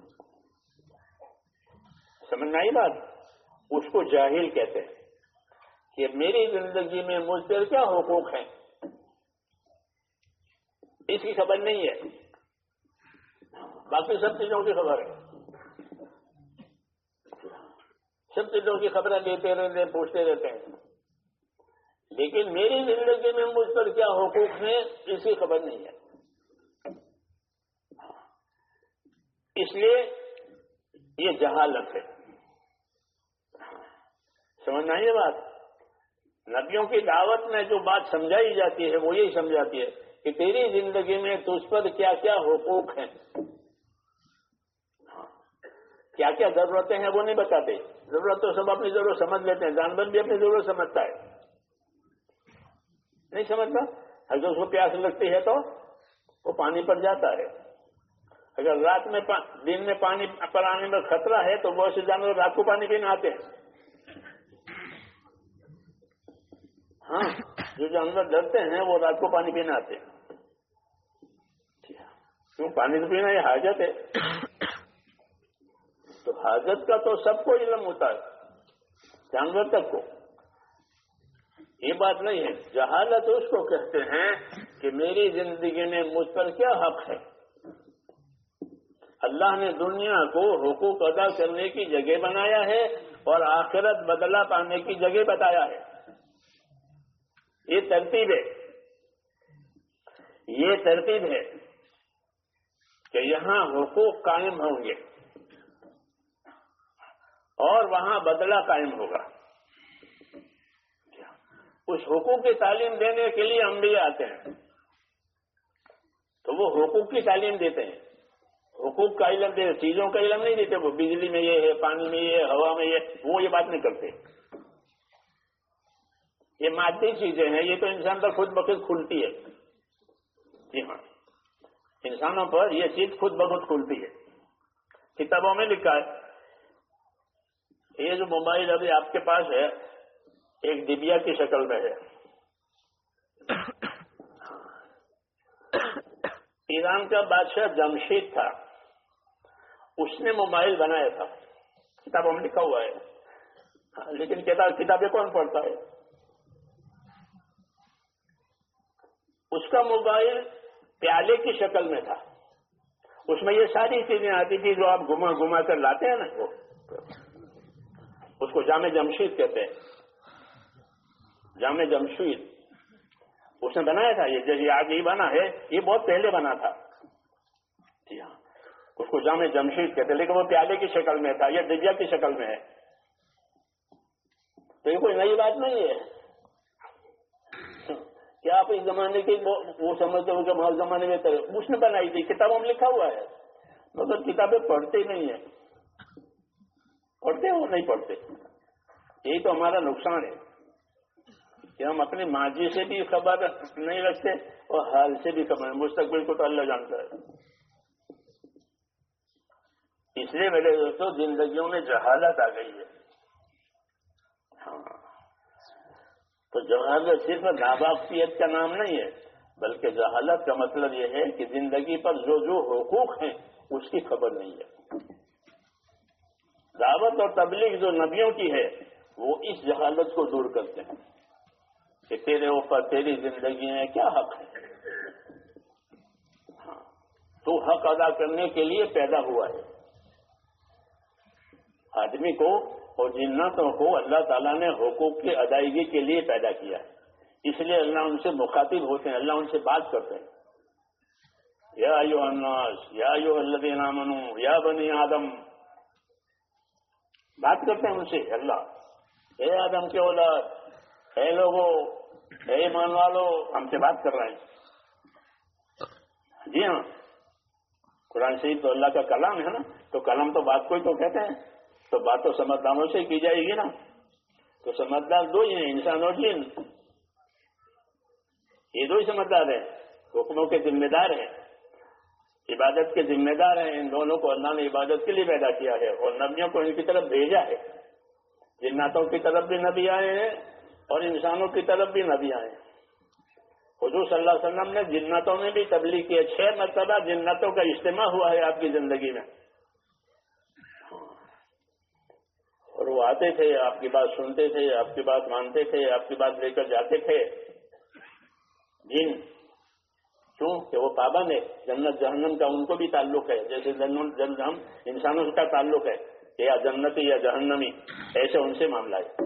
سمجھنا ہی بات، اس کو جاہل کہتے ہیں کہ میری زندگی میں مجھ پر کیا حقوق ہیں اس کی خبر نہیں ہے. باقی سب چیزوں کی خبر ہے، سب چیزوں کی خبریں لیتے رہتے ہیں، پوچھتے رہتے ہیں، لیکن میری زندگی میں مجھ پر کیا حقوق ہیں اس کی خبر نہیں ہے. اس لیے یہ جہالت ہے. سمجھنا یہ بات، نبیوں کی دعوت میں جو بات سمجھائی جاتی ہے وہ یہی سمجھاتی ہے کہ تیری زندگی میں تجھ پر کیا کیا حقوق ہیں، کیا کیا ضرورتیں ہیں وہ نہیں بتاتے. ضرورت تو سب اپنی ضرورت سمجھ لیتے ہیں، جانور بھی اپنی ضرورت سمجھتا ہے، نہیں سمجھتا. اگر اس کو پیاس لگتی ہے تو وہ پانی پر جاتا ہے. اگر رات میں پا... دن میں پانی پر آنے میں خطرہ ہے تو بہت سے جانور رات کو پانی پینے آتے ہیں. ہاں، جو جانور ڈرتے ہیں وہ رات کو پانی پینے آتے ہیں. کیوں؟ پانی تو پینا یہ حاجت ہے. تو حاجت کا تو سب کو علم ہوتا ہے، جانور تک کو. یہ بات نہیں ہے. جہالت اس کو کہتے ہیں کہ میری زندگی میں مجھ پر کیا حق ہے. اللہ نے دنیا کو حقوق ادا کرنے کی جگہ بنایا ہے اور آخرت بدلہ پانے کی جگہ بتایا ہے. یہ ترتیب ہے، یہ ترتیب ہے کہ یہاں حقوق قائم ہوں گے اور وہاں بدلہ قائم ہوگا. اس حقوق کی تعلیم دینے کے لیے انبیاء آتے ہیں تو وہ حقوق کی تعلیم دیتے ہیں. حقوق کا علم دیتے، چیزوں کا علم نہیں دیتے. وہ بجلی میں یہ ہے، پانی میں یہ ہے، ہوا میں یہ، وہ یہ بات نہیں کرتے. یہ مادی چیزیں ہیں، یہ تو انسان پر خود بخود کھلتی ہے. جی ہاں، انسانوں پر یہ چیز خود بخود کھلتی ہے. کتابوں میں لکھا ہے. یہ جو موبائل ابھی آپ کے پاس ہے ایک ڈبیا کی شکل میں ہے. ایران کا بادشاہ جمشید تھا، اس نے موبائل بنایا تھا. کتابوں میں لکھا ہوا ہے، لیکن کتاب کتابیں کون پڑھتا ہے؟ اس کا موبائل پیالے کی شکل میں تھا. اس میں یہ ساری چیزیں آتی تھی جو آپ گھما گھما کر لاتے ہیں نا، وہ اس کو جامع جمشید کہتے ہیں. جامع جمشید اس نے بنایا تھا. یہ جیسے آج ہی بنا ہے، یہ بہت پہلے بنا تھا. جی ہاں، اس کو جامع جمشید کہتے ہیں، لیکن وہ پیالے کی شکل میں تھا. یہ دبیا کی شکل میں ہے. تو یہ کوئی نئی بات نہیں ہے. کیا آپ اس زمانے کی وہ سمجھتے ہو کہ ہمارے زمانے میں اس نے بنائی تھی؟ کتابوں میں لکھا ہوا ہے، مگر کتابیں پڑھتے نہیں ہیں. پڑھتے ہو نہیں پڑھتے. یہی تو ہمارا نقصان ہے کہ ہم اپنے ماضی سے بھی خبر نہیں رکھتے اور حال سے بھی خبر. مستقبل کو تو اللہ جانتا ہے. اس لیے میرے دوستوں زندگیوں میں جہالت آ گئی ہے. ہاں، تو جہالت صرف ناباقیت کا نام نہیں ہے، بلکہ جہالت کا مطلب یہ ہے کہ زندگی پر جو جو حقوق ہیں اس کی خبر نہیں ہے. دعوت اور تبلیغ جو نبیوں کی ہے وہ اس جہالت کو دور کرتے ہیں کہ تیرے اوپر تیری زندگی میں کیا حق ہے. ہاں، تو حق ادا کرنے کے لیے پیدا ہوا ہے. آدمی کو اور جناتوں کو اللہ تعالیٰ نے حقوق کی ادائیگی کے لیے پیدا کیا ہے. اس لیے اللہ ان سے مخاطب ہوتے ہیں، اللہ ان سے بات کرتے ہیں. یا ایھا الناس یا ایھا الذین آمنوا یا بنی آدم، بات کرتے ہیں ان سے. اللہ، اے آدم کے اولاد، اے لوگوں، اے ایمان والو، ہم سے بات کر رہے ہیں. جی ہاں، قرآن شریف تو اللہ کا کلام ہے نا، تو کلام تو بات کو ہی تو کہتے ہیں. تو بات تو سمجھداروں سے کی جائے گی نا. تو سمجھدار دو ہی ہیں، انسان اور جن، یہ دو ہی سمجھدار ہیں، حکموں کے ذمہ دار ہیں، عبادت کے ذمہ دار ہیں۔ ان دونوں کو اللہ نے عبادت کے لیے پیدا کیا ہے اور نبیوں کو ان کی طرف بھیجا ہے۔ جناتوں کی طرف بھی نبی آئے ہیں اور انسانوں کی طرف بھی نبی آئے ہیں۔ حضور صلی اللہ علیہ وسلم نے جناتوں میں بھی تبلیغ کی ہے، چھ مرتبہ جناتوں کا اجتماع ہوا ہے آپ کی زندگی میں، اور وہ آتے تھے، آپ کی بات سنتے تھے، آپ کی بات مانتے تھے، آپ کی بات لے کر جاتے تھے۔ جن کیوں کہ وہ پابند ہے، جنت جہنم کا ان کو بھی تعلق ہے، جیسے جنت ہم انسانوں کا تعلق ہے کہ یا جنتی یا جہنمی، ایسے ان سے معاملہ ہے۔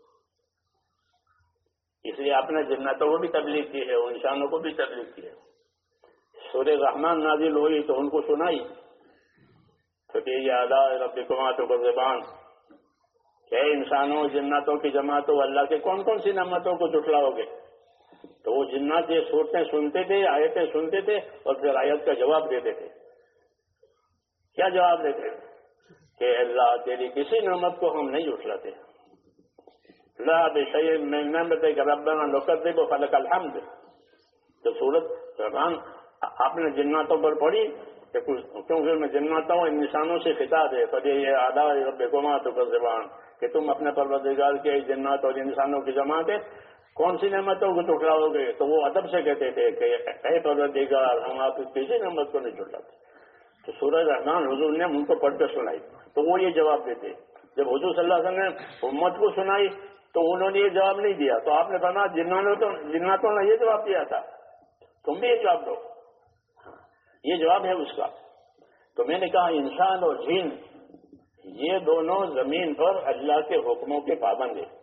اس لیے آپ نے جنتوں کو بھی تبلیغ کی ہے اور انسانوں کو بھی تبلیغ کی ہے۔ سورہ رحمان نازل ہوئی تو ان کو سنائی فَبِأَيِّ آلَاءِ رَبِّكُمَا تُكَذِّبَانِ، کہ انسانوں جناتوں کی جماعتوں اللہ کے کون کون سی نعمتوں کو جھٹلاؤ گے؟ تو وہ جنات یہ صورتیں سنتے تھے، آیتیں سنتے تھے اور پھر آیت کا جواب دیتے تھے۔ کیا جواب دیتے تھے؟ کہ اللہ تیری کسی نعمت کو ہم نہیں جھٹلاتے، لا بشیء من نعمتک ربنا نکذب فلک الحمد۔ تو سورت رحمان آپ نے جناتوں پر پڑھی کیونکہ میں جناتوں انسانوں سے خطاب ہے، فَبِأَيِّ آلَاءِ رَبِّكُمَا تُكَذِّبَانِ، کہ تم اپنے پروردگار کے جنات اور انسانوں کی جماعت ہے، کون سی نعمتوں کو جھٹلاؤ گے؟ تو وہ ادب سے کہتے تھے کہ اے پروردگار ہم آپ کی کسی نعمت کو نہیں جھٹلاتے۔ تو سورہ رحمان حضور نے ان کو پڑھ کر سنائی تو وہ یہ جواب دیتے۔ جب حضور صلی اللہ علیہ وسلم نے امت کو سنائی تو انہوں نے یہ جواب نہیں دیا، تو آپ نے فرمایا جناتوں تو جناتوں نے یہ جواب دیا تھا، تم بھی یہ جواب دو، یہ جواب ہے اس کا۔ تو میں نے کہا انسان اور جن یہ دونوں زمین پر اللہ کے حکموں کے پابند ہیں،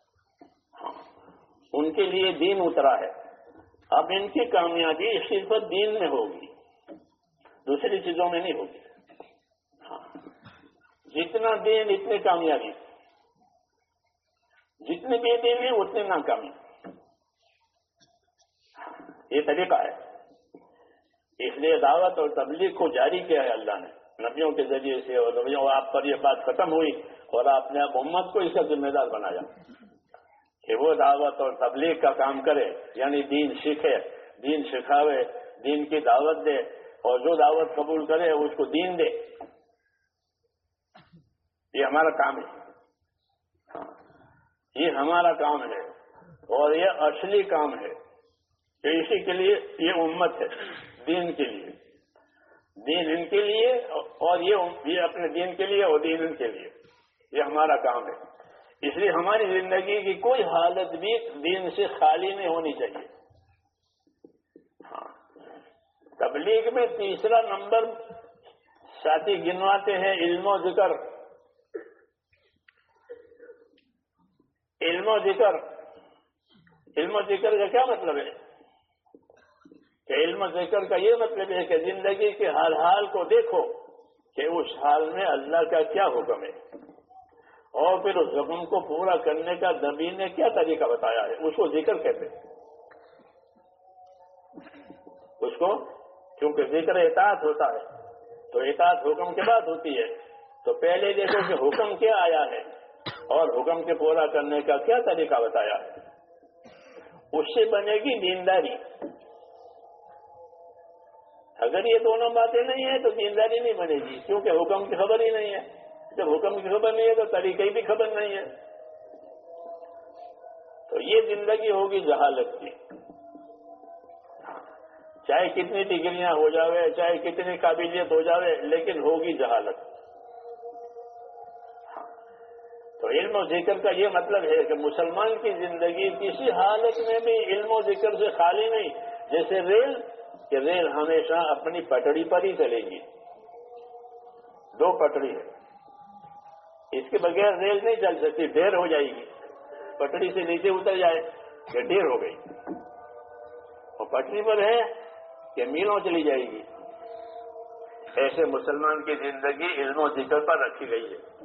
ان کے لیے دین اترا ہے۔ اب ان کی کامیابی صرف دین میں ہوگی، دوسری چیزوں میں نہیں ہوگی۔ ہاں، جتنا دین اتنی کامیابی، جتنی بے دینی اتنی ناکامی، یہ طریقہ ہے۔ اس لیے دعوت اور تبلیغ کو جاری کیا ہے اللہ نے نبیوں کے ذریعے سے، اور نبیوں آپ پر یہ بات ختم ہوئی اور آپ نے اب امت کو اس کا ذمہ دار بنایا کہ وہ دعوت اور تبلیغ کا کام کرے، یعنی دین سیکھے، دین سکھاوے، دین کی دعوت دے، اور جو دعوت قبول کرے اس کو دین دے۔ یہ ہمارا کام ہے، یہ ہمارا کام ہے اور یہ اصلی کام ہے کہ اسی کے لیے یہ امت ہے، دین کے لیے، دین ان کے لیے اور یہ یہ اپنے دین کے لیے اور دین ان کے لیے، یہ ہمارا کام ہے۔ اس لیے ہماری زندگی کی کوئی حالت بھی دین سے خالی نہیں ہونی چاہیے۔ ہاں، تبلیغ میں تیسرا نمبر ساتھی گنواتے ہیں علم و ذکر۔ علم و ذکر علم و ذکر کا کیا مطلب ہے؟ کہ علم و ذکر کا یہ مطلب ہے کہ زندگی کے ہر حال کو دیکھو کہ اس حال میں اللہ کا کیا حکم ہے، اور پھر اس حکم کو پورا کرنے کا نبی نے کیا طریقہ بتایا ہے، اس کو ذکر کہتے ہیں۔ اس کو کیونکہ ذکر اطاعت ہوتا ہے تو اطاعت حکم کے بعد ہوتی ہے، تو پہلے دیکھو کہ حکم کیا آیا ہے اور حکم کے پورا کرنے کا کیا طریقہ بتایا ہے، اس سے بنے گی دینداری۔ اگر یہ دونوں باتیں نہیں ہیں تو دینداری نہیں بنے گی، کیونکہ حکم کی خبر ہی نہیں ہے۔ جب حکم کی خبر نہیں ہے تو طریقے کی خبر نہیں ہے، تو یہ زندگی ہوگی جہالت کی۔ چاہے کتنی ڈگریاں ہو جاوے، چاہے کتنی قابلیت ہو جاوے، لیکن ہوگی جہالت۔ تو علم و ذکر کا یہ مطلب ہے کہ مسلمان کی زندگی کسی حالت میں بھی علم و ذکر سے خالی نہیں۔ جیسے ریل، کہ ریل ہمیشہ اپنی پٹڑی پر ہی چلے گی، دو پٹڑی ہے، اس کے بغیر ریل نہیں چل سکتی، ڈھیر ہو جائے گی، پٹڑی سے نیچے اتر جائے کہ ڈھیر ہو گئی، اور پٹڑی پر ہے کہ میلوں چلی جائے گی۔ ایسے مسلمان کی زندگی علم و ذکر پر رکھی گئی ہے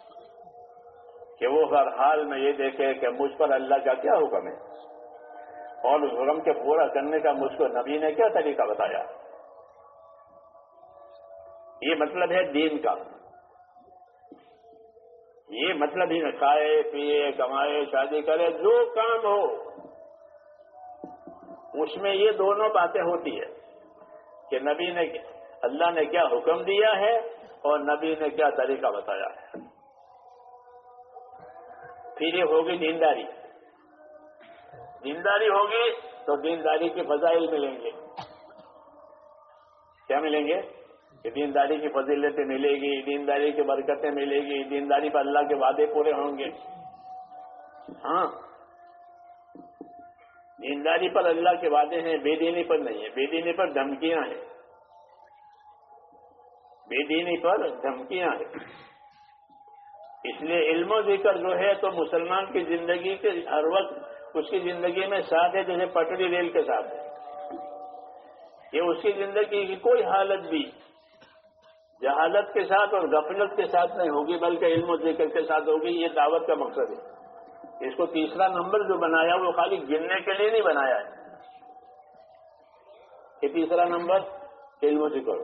کہ وہ ہر حال میں یہ دیکھے کہ مجھ پر اللہ کا کیا حکم ہے اور اس حکم کے پورا کرنے کا مجھ کو نبی نے کیا طریقہ بتایا۔ یہ مطلب ہے دین کا۔ یہ مطلب ہی نہ کھائے پیے کمائے شادی کرے، جو کام ہو اس میں یہ دونوں باتیں ہوتی ہے کہ نبی نے اللہ نے کیا حکم دیا ہے اور نبی نے کیا طریقہ بتایا ہے. پھر یہ ہوگی دینداری. دینداری ہوگی تو دینداری کے فضائل ملیں گے. کیا ملیں گے؟ کہ دینداری کی فضیلتیں ملے گی، دینداری کی برکتیں ملے گی، دینداری پر اللہ کے وعدے پورے ہوں گے. ہاں، دینداری پر اللہ کے وعدے ہیں، بے دینی پر نہیں ہے. بے دینی پر دھمکیاں ہیں، بے دینی پر دھمکیاں ہیں. اس لیے علم و ذکر جو ہے تو مسلمان کی زندگی کے ہر وقت اس کی زندگی میں ساتھ ہے، جیسے پٹری ریل کے ساتھ ہے. یہ اس کی زندگی کی کوئی حالت بھی جہالت کے ساتھ اور غفلت کے ساتھ نہیں ہوگی، بلکہ علم و ذکر کے ساتھ ہوگی. یہ دعوت کا مقصد ہے. اس کو تیسرا نمبر جو بنایا وہ خالی گننے کے لیے نہیں بنایا ہے. یہ تیسرا نمبر علم و ذکر،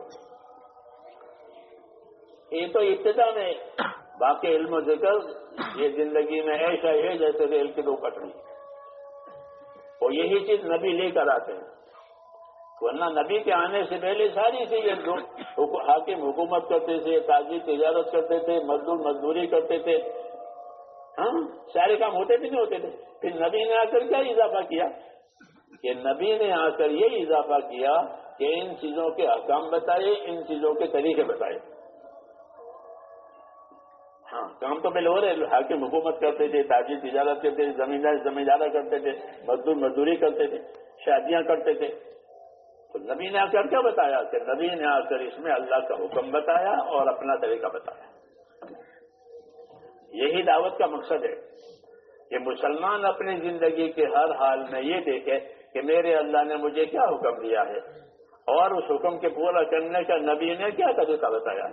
یہ تو ابتدا میں. باقی علم و ذکر یہ زندگی میں ایسا ہے جیسے ریل کی دو پٹری، اور یہی چیز نبی لے کر آتے ہیں. ورنہ نبی کے آنے سے پہلے ساری چیزیں جو حاکم حکومت کرتے تھے، تاجر تجارت کرتے تھے، مزدور مزدوری کرتے تھے، ہاں سارے کام ہوتے تھے نہیں ہوتے تھے. پھر نبی نے آ کر کیا اضافہ کیا کہ نبی نے آ کر یہ اضافہ کیا کہ ان چیزوں کے احکام بتائے، ان چیزوں کے طریقے بتائے. ہاں کام تو پہلے ہو رہے، حاکم حکومت کرتے تھے، تاجر تجارت کرتے تھے، زمیندار زمیندارہ کرتے تھے، مزدور مزدوری کرتے تھے، شادیاں کرتے تھے. تو نبی نے آ کر کیا بتایا کہ نبی نے آ کر اس میں اللہ کا حکم بتایا اور اپنا طریقہ بتایا. یہی دعوت کا مقصد ہے کہ مسلمان اپنی زندگی کے ہر حال میں یہ دیکھے کہ میرے اللہ نے مجھے کیا حکم دیا ہے اور اس حکم کے پورا کرنے کا نبی نے کیا طریقہ بتایا.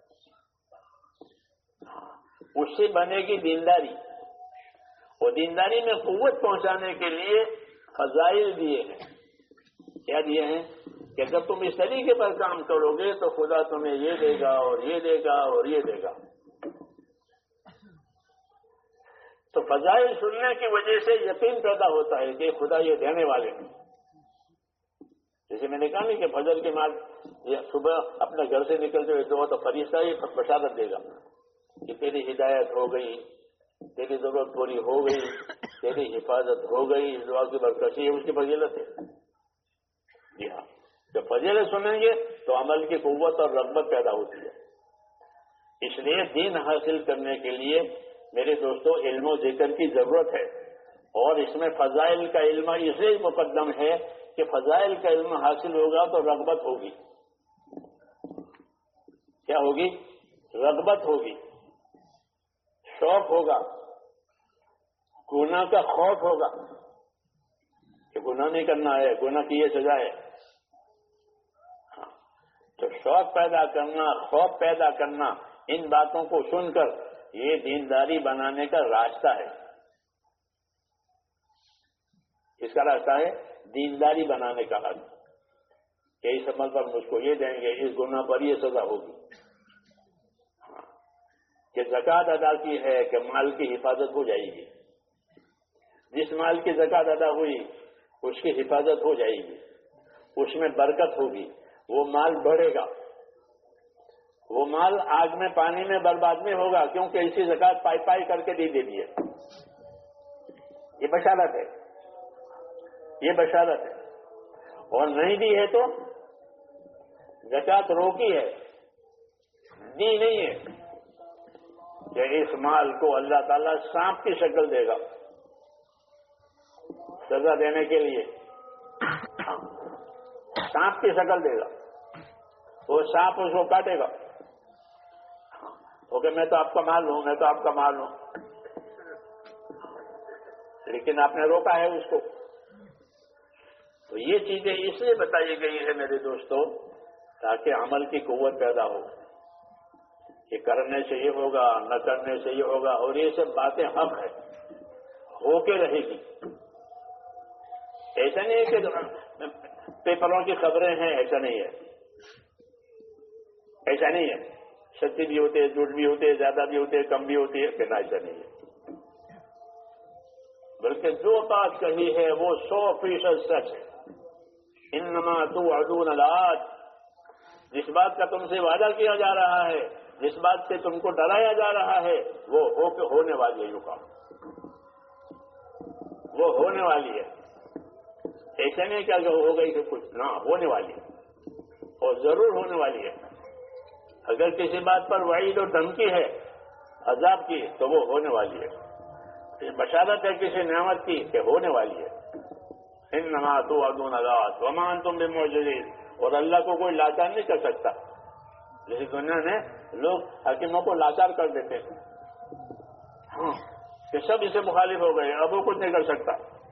اس سے بنے گی دینداری، اور دینداری میں قوت پہنچانے کے لیے فضائل دیے ہیں. کیا دیے ہیں کہ جب تم اس طریقے پر کام کرو گے تو خدا تمہیں یہ دے گا اور یہ دے گا اور یہ دے گا. تو فضائل سننے کی وجہ سے یقین پیدا ہوتا ہے کہ خدا یہ دینے والے ہیں. جیسے میں نے کہا نہیں کہ فجر کے بعد صبح اپنے گھر سے نکلتے ہوئے تو تو فرشتہ یہ بشارت دے گا کہ تیری ہدایت ہو گئی، تیری ضرورت پوری ہو گئی، تیری حفاظت ہو گئی، دعا کی برکت ہے، اس کی فضیلت ہے. جی ہاں، جب فضیلت سنیں گے تو عمل کی قوت اور رغبت پیدا ہوتی ہے. اس لیے دین حاصل کرنے کے لیے میرے دوستو علم و ذکر کی ضرورت ہے، اور اس میں فضائل کا علم اس لیے مقدم ہے کہ فضائل کا علم حاصل ہوگا تو رغبت ہوگی. کیا ہوگی؟ رغبت ہوگی، شوق ہوگا، گناہ کا خوف ہوگا کہ گناہ نہیں کرنا ہے، گناہ کی یہ سزا ہے. تو شوق پیدا کرنا، خوف پیدا کرنا، ان باتوں کو سن کر یہ دینداری بنانے کا راستہ ہے. اس کا راستہ ہے دینداری بنانے کا راستہ کہ اس عمل پر مجھ کو یہ دیں گے، اس گناہ پر یہ سزا ہوگی. کہ زکوٰۃ ادا کی ہے کہ مال کی حفاظت ہو جائے گی، جس مال کی زکوٰۃ ادا ہوئی اس کی حفاظت ہو جائے گی، اس میں برکت ہوگی، وہ مال بڑھے گا، وہ مال آگ میں پانی میں برباد نہیں ہوگا، کیونکہ اسی زکوٰۃ پائی پائی کر کے دی دے دی ہے. یہ بشارت ہے، یہ بشارت ہے. اور نہیں دی ہے تو زکوٰۃ روکی ہے، دی نہیں ہے کہ اس مال کو اللہ تعالیٰ سانپ کی شکل دے گا سزا دینے کے لیے. سانپ کی شکل دے گا، وہ سانپ اس کو کاٹے گا. اوکے میں تو آپ کا مال ہوں، میں تو آپ کا مال ہوں، لیکن آپ نے روکا ہے اس کو. تو یہ چیزیں اس لیے بتائی گئی ہے میرے دوستو تاکہ عمل کی قوت پیدا ہو کہ کرنے سے یہ ہوگا، نہ کرنے سے یہ ہوگا، اور یہ سب باتیں حق ہے، ہو کے رہے گی. ایسا نہیں ہے کہ پیپروں کی خبریں ہیں، ایسا نہیں ہے، ایسا نہیں ہے. سچی بھی ہوتے ہیں، جھوٹ بھی ہوتے ہیں، زیادہ بھی ہوتے ہیں، کم بھی ہوتی ہے، کہنا ایسا نہیں ہے، بلکہ جو بات کہی ہے وہ سو فیصد سچ ہے۔ انما توعدون لآت، جس بات کا تم سے وعدہ کیا جا رہا ہے، جس بات سے تم کو ڈرایا جا رہا ہے، وہ ہو کے ہونے والی ہے، یوں کام وہ ہونے والی ہے۔ ایسا نہیں کیا کہ ہو گئی کہ کچھ نہ، ہونے والی ہے اور ضرور ہونے والی ہے۔ اگر کسی بات پر وعید اور دھمکی ہے عذاب کی تو وہ ہونے والی ہے، بشارت ہے کسی نعمت کی کہ ہونے والی ہے۔ انما توعدون لآت وما انتم بمعجزین، اور اللہ کو کوئی لاچار نہیں کر سکتا۔ جیسے دنیا میں لوگ حکیموں کو لاچار کر دیتے ہیں ہاں کہ سب اسے مخالف ہو گئے، اب وہ کچھ نہیں کر سکتا۔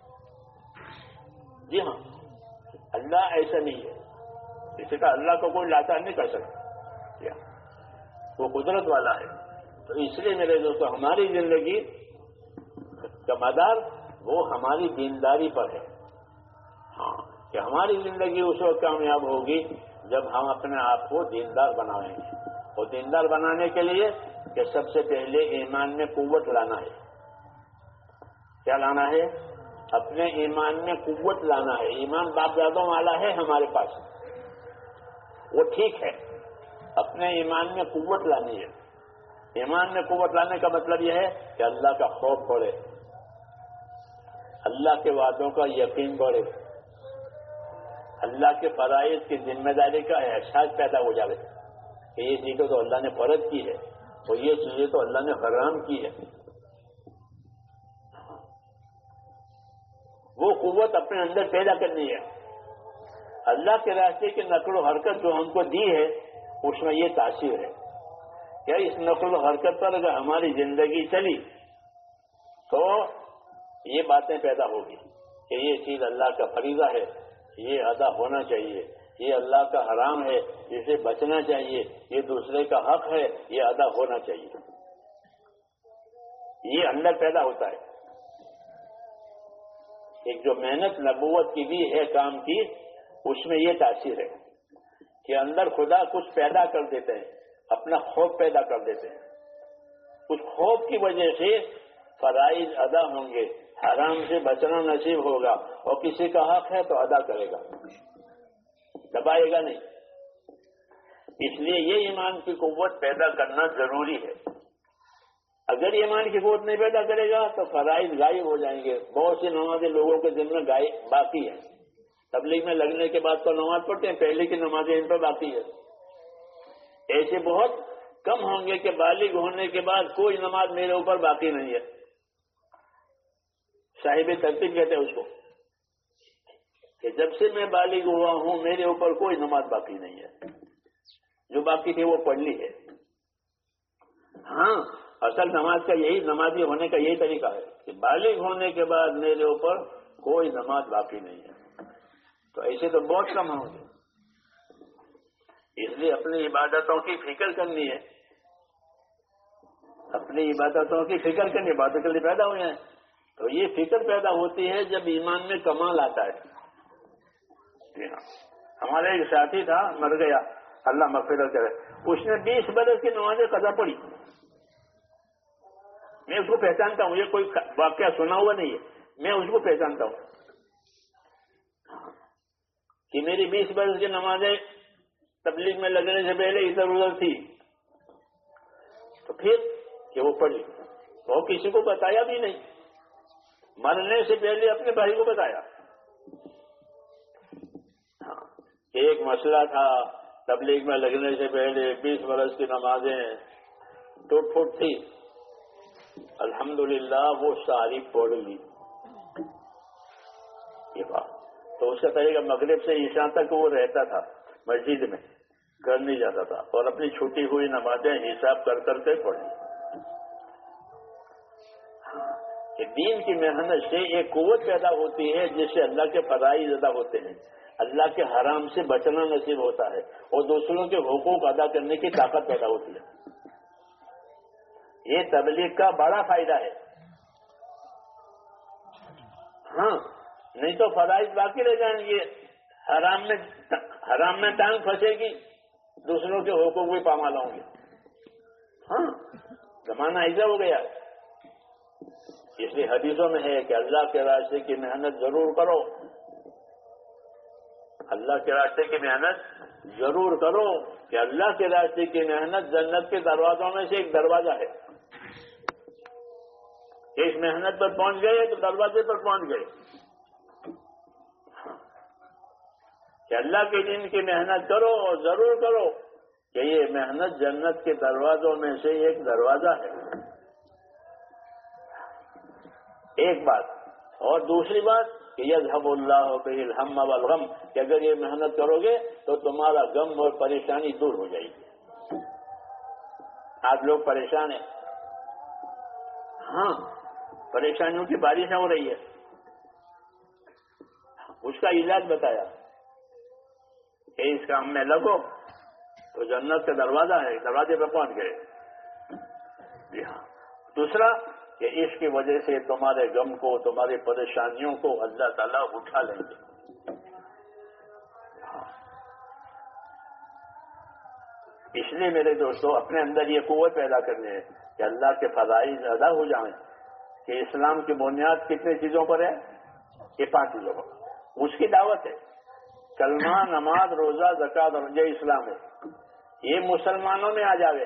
جی ہاں، اللہ ایسا نہیں ہے، اسی کا اللہ کو کوئی لاچار نہیں کر سکتا، وہ قدرت والا ہے۔ تو اس لیے میرے دوستو ہماری زندگی کا مدار وہ ہماری دینداری پر ہے، ہاں کہ ہماری زندگی اس وقت کامیاب ہوگی جب ہم اپنے آپ کو دیندار بنائیں گے، اور دیندار بنانے کے لیے کہ سب سے پہلے ایمان میں قوت لانا ہے۔ کیا لانا ہے؟ اپنے ایمان میں قوت لانا ہے۔ ایمان باپ دادوں والا ہے ہمارے پاس، وہ ٹھیک ہے، اپنے ایمان میں قوت لانی ہے۔ ایمان میں قوت لانے کا مطلب یہ ہے کہ اللہ کا خوف بڑھے، اللہ کے وعدوں کا یقین بڑھے، اللہ کے فرائض کی ذمہ داری کا احساس پیدا ہو جائے کہ یہ چیزیں تو اللہ نے فرض کی ہے اور یہ چیزیں تو اللہ نے حرام کی ہے۔ وہ قوت اپنے اندر پیدا کرنی ہے۔ اللہ کے راستے کی نقل و حرکت جو ہم کو دی ہے اس میں یہ تاثیر ہے کہ اس نقل و حرکت پر اگر ہماری زندگی چلی تو یہ باتیں پیدا ہوگی کہ یہ چیز اللہ کا فریضہ ہے، یہ ادا ہونا چاہیے، یہ اللہ کا حرام ہے، اسے بچنا چاہیے، یہ دوسرے کا حق ہے، یہ ادا ہونا چاہیے۔ یہ اندر پیدا ہوتا ہے۔ ایک جو محنت نبوت کی بھی ہے کام کی، اس میں یہ تاثیر ہے کہ اندر خدا کچھ پیدا کر دیتے ہیں، اپنا خوف پیدا کر دیتے ہیں۔ اس خوف کی وجہ سے فرائض ادا ہوں گے، حرام سے بچنا نصیب ہوگا، اور کسی کا حق ہے تو ادا کرے گا، دبائے گا نہیں۔ اس لیے یہ ایمان کی قوت پیدا کرنا ضروری ہے۔ اگر ایمان کی قوت نہیں پیدا کرے گا تو فرائض غائب ہو جائیں گے۔ بہت سی نمازیں لوگوں کے ذمہ غائب باقی ہیں، تبلیغ میں لگنے کے بعد تو نماز پڑھتے ہیں، پہلے کی نمازیں ان پر باقی ہے۔ ایسے بہت کم ہوں گے کہ بالغ ہونے کے بعد کوئی نماز میرے اوپر باقی نہیں ہے۔ صاحب ترتیب کہتے ہیں اس کو کہ جب سے میں بالغ ہوا ہوں میرے اوپر کوئی نماز باقی نہیں ہے، جو باقی تھی وہ پڑھ لی ہے۔ ہاں، اصل نماز کا یہی نمازی ہونے کا یہی طریقہ ہے کہ بالغ ہونے کے بعد میرے اوپر کوئی نماز باقی نہیں ہے۔ تو ایسے تو بہت کم ہوں گے۔ اس لیے اپنی عبادتوں کی فکر کرنی ہے، اپنی عبادتوں کی فکر کرنی، عبادت کے لیے پیدا ہوئے ہیں تو یہ فکر پیدا ہوتی ہے جب ایمان میں کمال آتا ہے۔ جی ہاں، ہمارا ایک ساتھی تھا، مر گیا، اللہ مغفرت کرے، اس نے بیس برس کی نمازیں قضا پڑھی۔ میں اس کو پہچانتا ہوں، یہ کوئی واقعہ سنا ہوا نہیں ہے، میں اس کو پہچانتا ہوں کہ میری بیس برس کی نمازیں تبلیغ میں لگنے سے پہلے ادھر ادھر تھی، تو پھر کہ وہ پڑھی، وہ کسی کو بتایا بھی نہیں، مرنے سے پہلے اپنے بھائی کو بتایا۔ ہاں، ایک مسئلہ تھا، تبلیغ میں لگنے سے پہلے بیس برس کی نمازیں ٹوٹ پھوٹ تھی، الحمدللہ وہ ساری پڑھ لی۔ یہ بات تو اس کا طریقہ مغرب سے عشاء تک وہ رہتا تھا مسجد میں، گھر نہیں جاتا تھا، اور اپنی چھوٹی ہوئی نمازیں حساب کر کر کے پڑھی۔ کہ دین کی محنت سے ایک قوت پیدا ہوتی ہے جس سے اللہ کے فرائض ادا ہوتے ہیں، اللہ کے حرام سے بچنا نصیب ہوتا ہے، اور دوسروں کے حقوق ادا کرنے کی طاقت پیدا ہوتی ہے۔ یہ تبلیغ کا بڑا فائدہ ہے۔ ہاں، نہیں تو فرائض باقی رہ جائیں گے، حرام میں حرام میں ٹانگ پھنسے گی، دوسروں کے حقوق بھی پامال ہوں گے۔ زمانہ ایسا ہو گیا. اس لیے حدیثوں میں ہے کہ اللہ کے راستے کی محنت ضرور کرو, اللہ کے راستے کی محنت ضرور کرو, کہ اللہ کے راستے کی محنت جنت کے دروازوں میں سے ایک دروازہ ہے. کہ اس محنت پر پہنچ گئے تو دروازے پر پہنچ گئے. کہ اللہ کے دین کی محنت کرو اور ضرور کرو, کہ یہ محنت جنت کے دروازوں میں سے ایک دروازہ ہے. ایک بات. اور دوسری بات کہ یذهب اللہ بہ الہم والغم, کہ اگر یہ محنت کرو گے تو تمہارا غم اور پریشانی دور ہو جائے گی. آج لوگ پریشان ہیں, ہاں پریشانیوں کی بارش ہو رہی ہے. اس کا علاج بتایا کہ اس کام میں لگو تو جنت کا دروازہ ہے, دروازے پہ پہنچ گئے. جی ہاں. دوسرا کہ اس کی وجہ سے تمہارے غم کو, تمہاری پریشانیوں کو اللہ تعالیٰ اٹھا لیں گے. اس لیے میرے دوستو اپنے اندر یہ قوت پیدا کرنی ہے کہ اللہ کے فرائض ادا ہو جائیں. کہ اسلام کی بنیاد کتنے چیزوں پر ہے؟ یہ پانچ چیزوں پر. اس کی دعوت ہے کلمہ, نماز, روزہ, زکوٰۃ اور یہ اسلام ہے. یہ مسلمانوں میں آ جاوے,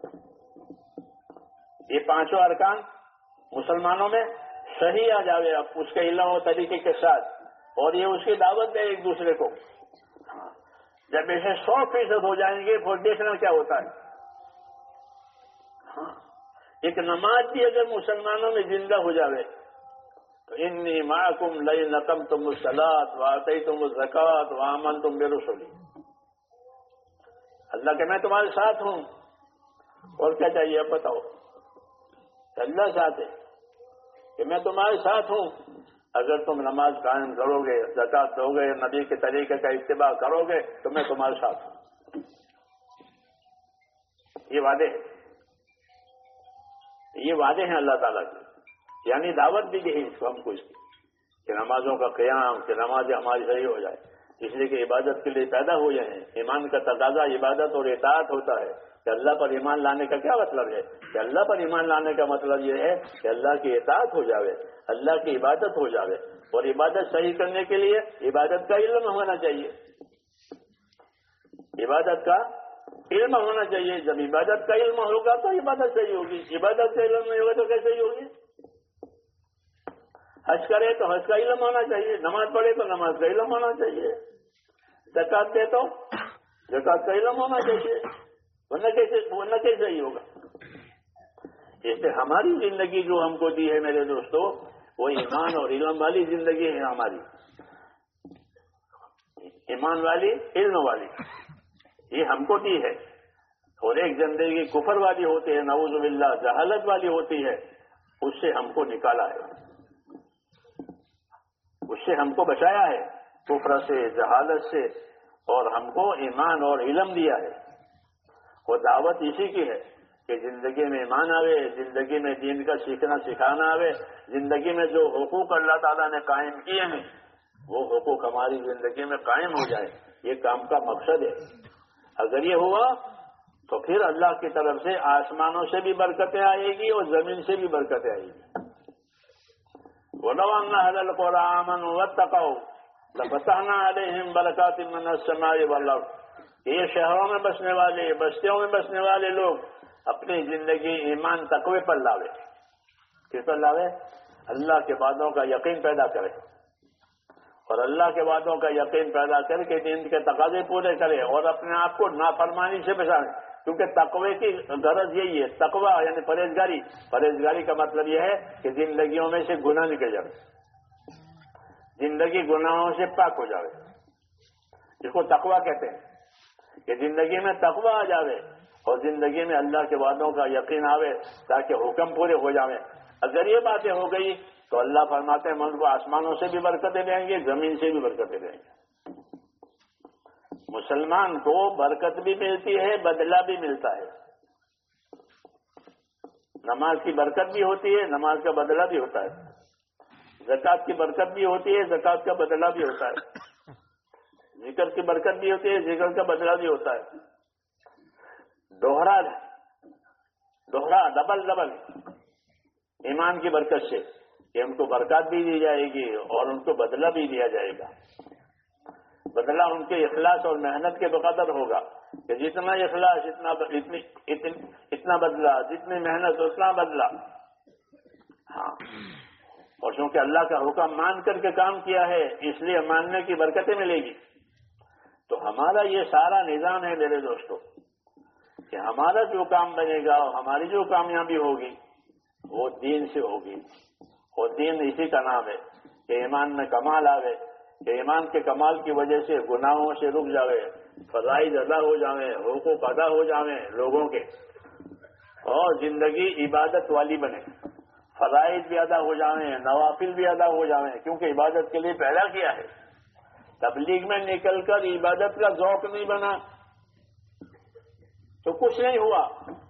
یہ پانچوں ارکان مسلمانوں میں صحیح آ جاوے اب اس کے علم و طریقے کے ساتھ, اور یہ اس کی دعوت ہے ایک دوسرے کو. جب ایسے سو فیصد ہو جائیں گے پھر دیکھنا کیا ہوتا ہے. ہاں ایک نماز بھی اگر مسلمانوں میں زندہ ہو جاوے تو انی معکم لئن اقمتم الصلاۃ وآتیتم الزکوٰۃ وآمنتم برسلی, اللہ کہ میں تمہارے ساتھ ہوں. اور کیا چاہیے اب بتاؤ؟ اللہ ساتھ ہے کہ میں تمہارے ساتھ ہوں. اگر تم نماز قائم کرو گے, زکوٰۃ دو گے, نبی کے طریقے کا اتباع کرو گے تو میں تمہارے ساتھ ہوں. یہ وعدے ہیں, یہ وعدے ہیں اللہ تعالیٰ کے. یعنی دعوت بھی دی اس کو ہم کو اس کی کہ نمازوں کا قیام, کہ نمازیں ہماری صحیح ہو جائے. اس لیے کہ عبادت کے لیے پیدا ہوئے ہیں. ایمان کا تقاضا عبادت اور اطاعت ہوتا ہے. کہ اللہ پر ایمان لانے کا کیا مطلب ہے؟ کہ اللہ پر ایمان لانے کا مطلب یہ ہے کہ اللہ کی اطاعت ہو جاوے, اللہ کی عبادت ہو جاوے. اور عبادت صحیح کرنے کے لیے عبادت کا علم ہونا چاہیے. عبادت کا علم ہونا چاہیے. جب عبادت کا علم ہوگا تو عبادت صحیح ہوگی. عبادت کا علم نہیں ہوگا تو کیسے ہی ہوگی؟ حج کرے تو حج کا علم ہونا چاہیے, نماز پڑھے تو نماز کا علم ہونا چاہیے, زکوٰۃ دے تو زکوٰۃ کا علم ہونا چاہیے, ورنہ کیسے ورنہ کیسے ہی ہوگا. جیسے ہماری زندگی جو ہم کو دی ہے میرے دوستو, وہ ایمان اور علم والی زندگی ہے ہماری. ایمان والی, علم والی, یہ ہم کو دی ہے. اور ایک زندگی کفر والی ہوتی ہے, نعوذ باللہ, جہالت والی ہوتی ہے. اس سے ہم کو نکالا ہے, اس سے ہم کو بچایا ہے, کفر سے, جہالت سے, اور ہم کو ایمان اور علم دیا ہے. وہ دعوت اسی کی ہے کہ زندگی میں ایمان آوے, زندگی میں دین کا سیکھنا سکھانا آوے, زندگی میں جو حقوق اللہ تعالیٰ نے قائم کیے ہیں وہ حقوق ہماری زندگی میں قائم ہو جائے. یہ کام کا مقصد ہے. اگر یہ ہوا تو پھر اللہ کی طرف سے آسمانوں سے بھی برکتیں آئے گی اور زمین سے بھی برکتیں آئے گی. وَلَوْ أَنَّ أَهْلَ الْقُرَىٰ آمَنُوا وَاتَّقَوْا لَفَتَحْنَا عَلَيْهِمْ بَرَكَاتٍ مِّنَ السَّمَاءِ وَالْأَرْضِ. یہ شہروں میں بسنے والے, بستیوں میں بسنے والے لوگ اپنی زندگی ایمان تقوی پر لاوے. کس پر لاوے؟ اللہ کے وعدوں کا یقین پیدا کرے, اور اللہ کے وعدوں کا یقین پیدا کر کے دین کے تقاضے پورے کرے, اور اپنے آپ کو نافرمانی سے بچائے. کیونکہ تقوی کی غرض یہی ہے, تقوی یعنی پرہیزگاری. پرہیزگاری کا مطلب یہ ہے کہ زندگیوں میں سے گناہ نکل جائے, زندگی گناہوں سے پاک ہو جائے. اس کو تقوی کہتے ہیں کہ زندگی میں تقوی آ جاوے اور زندگی میں اللہ کے وعدوں کا یقین آوے تاکہ حکم پورے ہو جائیں. اگر یہ باتیں ہو گئی تو اللہ فرماتے ہیں میں ان کو آسمانوں سے بھی برکتیں دیں گے, زمین سے بھی برکتیں دیں گے. مسلمان کو برکت بھی ملتی ہے, بدلہ بھی ملتا ہے. نماز کی برکت بھی ہوتی ہے, نماز کا بدلہ بھی ہوتا ہے. زکوٰۃ کی برکت بھی ہوتی ہے, زکوٰۃ کا بدلہ بھی ہوتا ہے. ذکر کی برکت بھی ہوتی ہے, ذکر کا بدلہ بھی ہوتا ہے. دوہرا دوہرا ڈبل ڈبل ایمان کی برکت سے کہ ان کو برکات بھی دی جائے گی اور ان کو بدلہ بھی دیا جائے گا. بدلہ ان کے اخلاص اور محنت کے بقدر ہوگا کہ جتنا اخلاص اتنا اتنی اتنا بدلہ، جتنی محنت اتنا بدلہ. ہاں، اور چونکہ اللہ کا حکم مان کر کے کام کیا ہے اس لیے ماننے کی برکتیں ملے گی. تو ہمارا یہ سارا نظام ہے میرے دوستو کہ ہمارا جو کام بنے گا اور ہماری جو کامیابی ہوگی وہ دین سے ہوگی. اور دین اسی کا نام ہے کہ ایمان میں کمال آوے، کہ ایمان کے کمال کی وجہ سے گناہوں سے رک جاوے، فرائض ادا ہو جاویں، حقوق ادا ہو جاویں لوگوں کے، اور زندگی عبادت والی بنے. فرائض بھی ادا ہو جاویں، نوافل بھی ادا ہو جاویں، کیونکہ عبادت کے لیے پیدا کیا ہے. تبلیغ میں نکل کر عبادت کا ذوق نہیں بنا تو کچھ نہیں ہوا،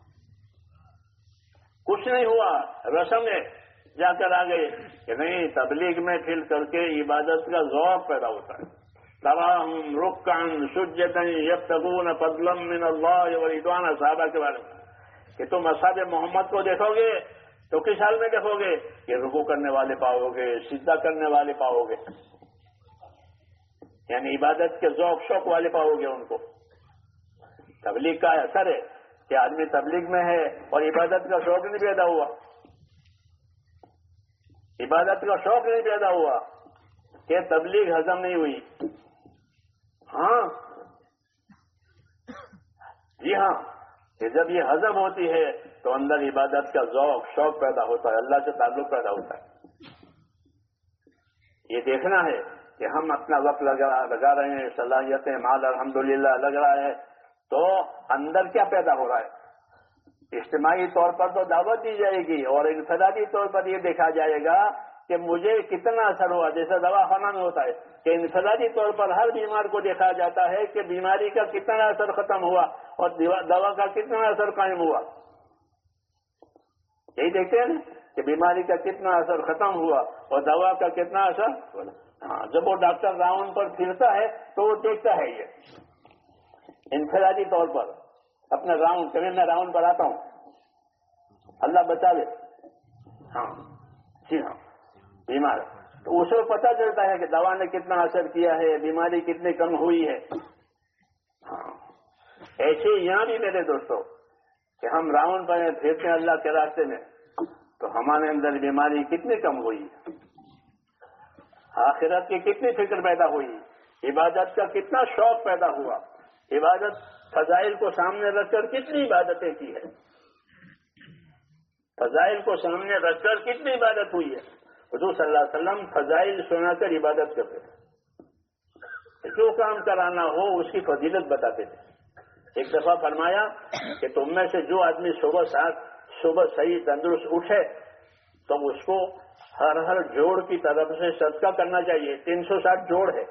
کچھ نہیں ہوا. رسم ہے جا کر آ گئے کہ نہیں، تبلیغ میں پھر کر کے عبادت کا ذوق پیدا ہوتا ہے. تراہم رکعا سجدا یبتغون فضلا من اللہ ورضوانا. صحابہ کے بارے میں کہ تم اصحاب محمد کو دیکھو گے تو کس حال میں دیکھو گے کہ رکوع کرنے والے پاؤ گے، سجدہ کرنے والے پاؤ گے، یعنی عبادت کے ذوق شوق والے پاؤ گے ان کو. تبلیغ کا اثر ہے کہ آدمی تبلیغ میں ہے اور عبادت کا شوق نہیں پیدا ہوا، عبادت کا شوق نہیں پیدا ہوا کہ تبلیغ ہضم نہیں ہوئی. ہاں جی ہاں، کہ جب یہ ہضم ہوتی ہے تو اندر عبادت کا ذوق شوق پیدا ہوتا ہے، اللہ سے تعلق پیدا ہوتا ہے. یہ دیکھنا ہے کہ ہم اپنا وقت لگا لگا رہے ہیں، صلاحیتیں مال الحمدللہ لگ رہا ہے، تو اندر کیا پیدا ہو رہا ہے. اجتماعی طور پر تو دعوت دی جائے گی اور انفرادی طور پر یہ دیکھا جائے گا کہ مجھے کتنا اثر ہوا. جیسا دوا خانہ میں ہوتا ہے کہ انفرادی طور پر ہر بیمار کو دیکھا جاتا ہے کہ بیماری کا کتنا اثر ختم ہوا اور دوا کا کتنا اثر قائم ہوا. یہی دیکھتے ہیں نا کہ بیماری کا کتنا اثر ختم ہوا اور دوا کا کتنا اثر. ہاں، جب وہ ڈاکٹر راؤنڈ پر پھرتا ہے تو وہ دیکھتا ہے یہ انفرادی طور پر اپنا راؤنڈ. کبھی میں راؤنڈ پر آتا ہوں، اللہ بچا لے. ہاں جی ہاں، بیمار تو اس کو پتہ چلتا ہے کہ دوا نے کتنا اثر کیا ہے، بیماری کتنی کم ہوئی ہے. ہاں، ایسے یہاں بھی میرے دوستوں کہ ہم راؤنڈ پر پھرتے ہیں اللہ کے راستے میں تو ہمارے اندر بیماری کتنی کم ہوئی، آخرت کی کتنی فکر پیدا ہوئی، عبادت کا کتنا شوق پیدا ہوا، عبادت فضائل کو سامنے رکھ کر کتنی عبادتیں کی ہے، فضائل کو سامنے رکھ کر کتنی عبادت ہوئی ہے. حضور صلی اللہ علیہ وسلم فضائل سنا کر عبادت کرتے تھے، جو کام کرانا ہو اس کی فضیلت بتاتے تھے. ایک دفعہ فرمایا کہ تم میں سے جو آدمی صبح سات صبح صحیح تندرست اٹھے تو اس کو ہر ہر جوڑ کی طرف سے صدقہ کرنا چاہیے. تین سو ساٹھ جوڑ ہے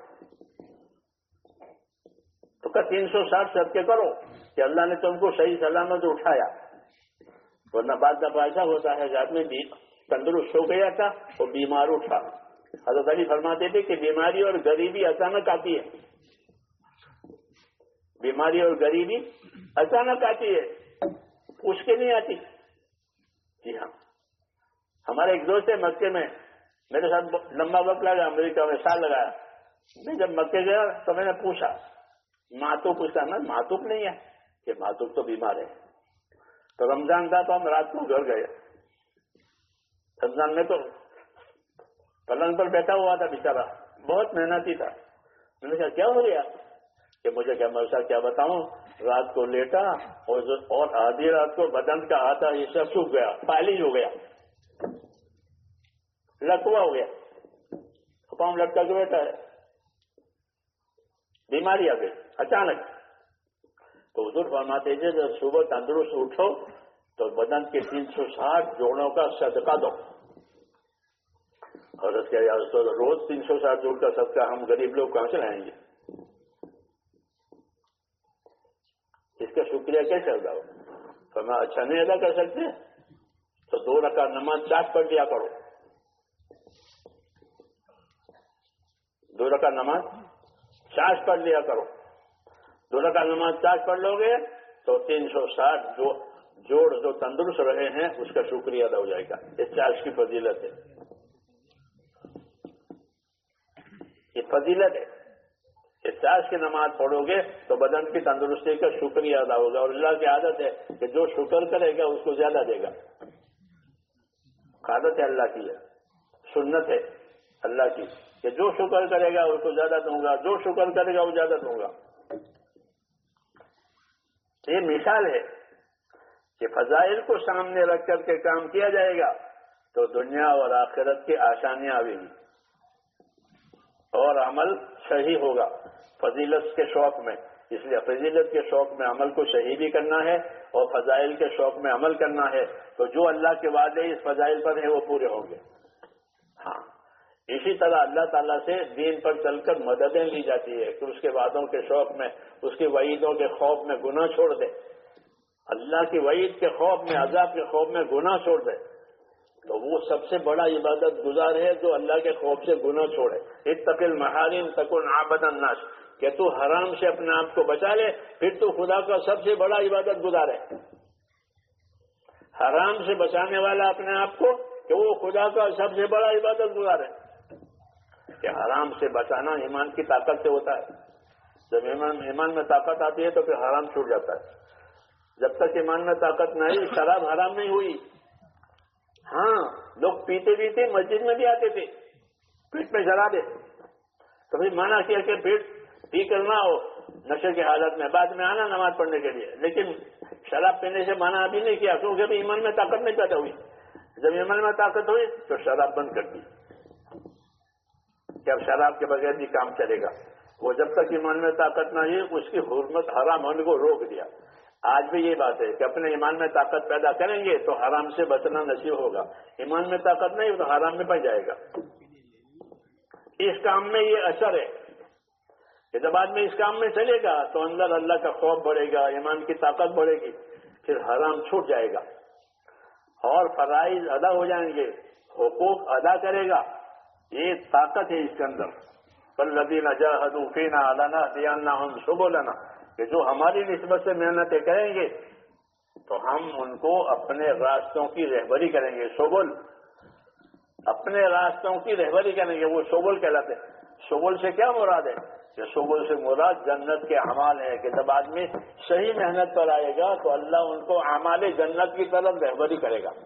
تو کہ تین سو ساٹھ صدقے کرو کہ اللہ نے تم کو صحیح سلامت اٹھایا. ورنہ بعض دفعہ ایسا ہوتا ہے کہ آدمی بھی تندرست ہو گیا تھا وہ بیمار اٹھا. حضرت علی فرماتے تھے کہ بیماری اور غریبی اچانک آتی ہے، بیماری اور غریبی اچانک آتی ہے، پوچھ کے نہیں آتی. جی ہاں، ہمارے ایک دوست ہے مکے میں، میرے ساتھ لمبا وقت لگا، امریکہ میں سال لگایا. میں جب مکے گیا تو میں نے پوچھا، ماتوک اس کا نا ماتوک نہیں ہے کہ ماتوک تو بیمار ہے. تو رمضان تھا تو ہم رات کو گھر گئے. رمضان میں تو پلنگ پر بیٹھا ہوا تھا بیچارہ، بہت محنتی تھا. میں نے کہا کیا ہو گیا کہ مجھے کیا مرسا کیا بتاؤں، رات کو لیٹا اور اور آدھی رات کو بدن کا آتا یہ سب سوکھ گیا، پالش ہو گیا، لکوا ہو گیا، پاؤں لٹکا کے بیٹھا ہے. بیماری آ گئی اچانک. تو حضور فرماتے ہیں جب صبح تندرست اٹھو تو بدن کے تین سو ساٹھ جوڑوں کا صدقہ دو. اور اس کے روز تین سو ساٹھ جوڑ کا صدقہ ہم غریب لوگ کہاں سے لائیں گے؟ اس کا شکریہ کیسے ادا ہو؟ فرمایا اچھا نہیں ادا کر سکتے تو دو رکعت نماز چاٹ پڑھ لیا کرو. دو رکعت نماز چاٹ پڑھ لیا کرو. دو رکعت نماز چاٹ پڑھ لو گے تو تین سو ساٹھ جو جوڑ جو تندرست رہے ہیں اس کا شکریہ ادا ہو جائے گا. یہ چاش کی فضیلت ہے, یہ فضیلت ہے. یہ چاش کی نماز پڑھو گے تو بدن کی تندرستی کا شکریہ ادا ہوگا. اور اللہ کی عادت ہے کہ جو شکر کرے گا اس کو زیادہ دے گا. عادت ہے اللہ کی, ہے سنت ہے اللہ کی کہ جو شکر کرے گا اس کو زیادہ دوں گا, جو شکر کرے گا وہ زیادہ دوں گا. یہ مثال ہے کہ فضائل کو سامنے رکھ کر کے کام کیا جائے گا تو دنیا اور آخرت کی آسانیاں آئیں گی اور عمل صحیح ہوگا فضیلت کے شوق میں. اس لیے فضیلت کے شوق میں عمل کو صحیح بھی کرنا ہے اور فضائل کے شوق میں عمل کرنا ہے. تو جو اللہ کے وعدے اس فضائل پر ہیں وہ پورے ہوں گے. ہاں, اسی طرح اللہ تعالیٰ سے دین پر چل کر مددیں لی جاتی ہے کہ اس کے وعدوں کے شوق میں, اس کے وعیدوں کے خوف میں گناہ چھوڑ دے. اللہ کی وعید کے خوف میں, عذاب کے خوف میں گناہ چھوڑ دے تو وہ سب سے بڑا عبادت گزار ہے جو اللہ کے خوف سے گناہ چھوڑے. اتق المحارم تکن عابد الناس, کہ تو حرام سے اپنے آپ کو بچا لے پھر تو خدا کا سب سے بڑا عبادت گزار ہے. حرام سے بچانے والا اپنے آپ کو کہ وہ خدا کا سب سے بڑا عبادت گزار ہے. کہ حرام سے بچانا ایمان کی طاقت سے ہوتا ہے. جب ایمان ایمان میں طاقت آتی ہے تو پھر حرام چھوٹ جاتا ہے. جب تک ایمان میں طاقت نہیں, شراب حرام نہیں ہوئی. ہاں, لوگ پیتے بھی تھے, مسجد میں بھی آتے تھے, پیٹ میں شراب ہے تو پھر منع کیا کہ پیٹ پی کر نہ ہو نشے کی حالت میں, بعد میں آنا نماز پڑھنے کے لیے. لیکن شراب پینے سے منع ابھی نہیں کیا کیونکہ ابھی ایمان میں طاقت نہیں پیدا ہوئی. جب ایمان میں طاقت ہوئی تو شراب بند کر دی کہ اب شراب کے بغیر بھی کام چلے گا. وہ جب تک ایمان میں طاقت نہ ہوئی اس کی حرمت حرام ہونے کو روک دیا. آج بھی یہ بات ہے کہ اپنے ایمان میں طاقت پیدا کریں گے تو حرام سے بچنا نصیب ہوگا. ایمان میں طاقت نہیں تو حرام میں پڑ جائے گا. اس کام میں یہ اثر ہے کہ جب آدمی اس کام میں چلے گا تو اندر اللہ کا خوف بڑھے گا, ایمان کی طاقت بڑھے گی, پھر حرام چھوٹ جائے گا اور فرائض ادا ہو جائیں گے, حقوق ادا کرے گا. یہ طاقت ہے اس کے اندر. والذین جاہدوا فینا لنہدینہم سبلنا, کہ جو ہماری نسبت سے محنتیں کریں گے تو ہم ان کو اپنے راستوں کی رہبری کریں گے. سبل, اپنے راستوں کی رہبری کریں گے, وہ سبل کہلاتے ہیں. سبل سے کیا مراد ہے کہ سبل سے مراد جنت کے اعمال ہے کہ جب آدمی صحیح محنت پر آئے گا تو اللہ ان کو اعمال جنت کی طرف رہبری کرے گا.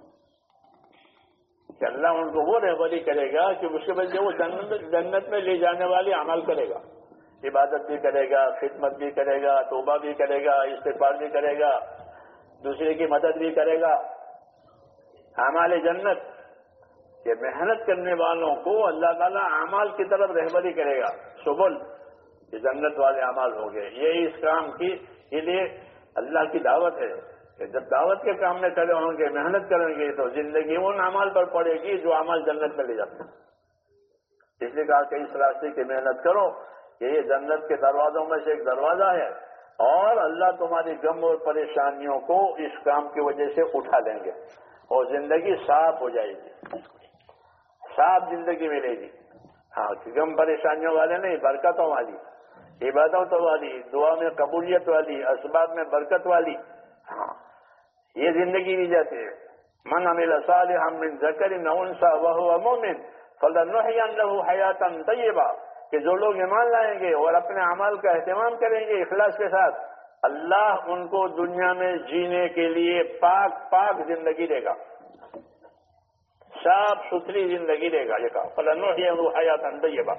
کہ اللہ ان کو وہ رہبری کرے گا کہ اس کے بعد وہ جنت جنت میں لے جانے والی عمل کرے گا. عبادت بھی کرے گا, خدمت بھی کرے گا, توبہ بھی کرے گا, استغفار بھی کرے گا, دوسرے کی مدد بھی کرے گا. اعمال جنت کہ محنت کرنے والوں کو اللہ تعالیٰ اعمال کی طرف رہبری کرے گا. سبل یہ جنت والے اعمال ہوں گے. یہ اس کام کی کے لیے اللہ کی دعوت ہے کہ جب دعوت کے کام میں کھڑے ہوں گے, محنت کریں گے تو زندگی ان اعمال پر پڑے گی جو اعمال جنت میں لے جاتے ہیں. اس لیے کہا کہ اس راستے کی محنت کرو کہ یہ جنت کے دروازوں میں سے ایک دروازہ ہے اور اللہ تمہاری غم اور پریشانیوں کو اس کام کی وجہ سے اٹھا لیں گے اور زندگی صاف ہو جائے گی, صاف زندگی ملے گی. ہاں, غم پریشانیوں والے نہیں, برکتوں والی, عبادتوں والی, دعا میں قبولیت والی, اسباب میں برکت والی. ہاں, یہ زندگی دی جاتی ہے. من عمل صالحا من ذکر او انثى وهو مؤمن فلنحيينه حیاتا طیبہ, کہ جو لوگ ایمان لائیں گے اور اپنے اعمال کا اہتمام کریں گے اخلاص کے ساتھ, اللہ ان کو دنیا میں جینے کے لیے پاک پاک زندگی دے گا, صاف ستھری زندگی دے گا. یہ کہا فلنحيينه حیاتا طیبہ.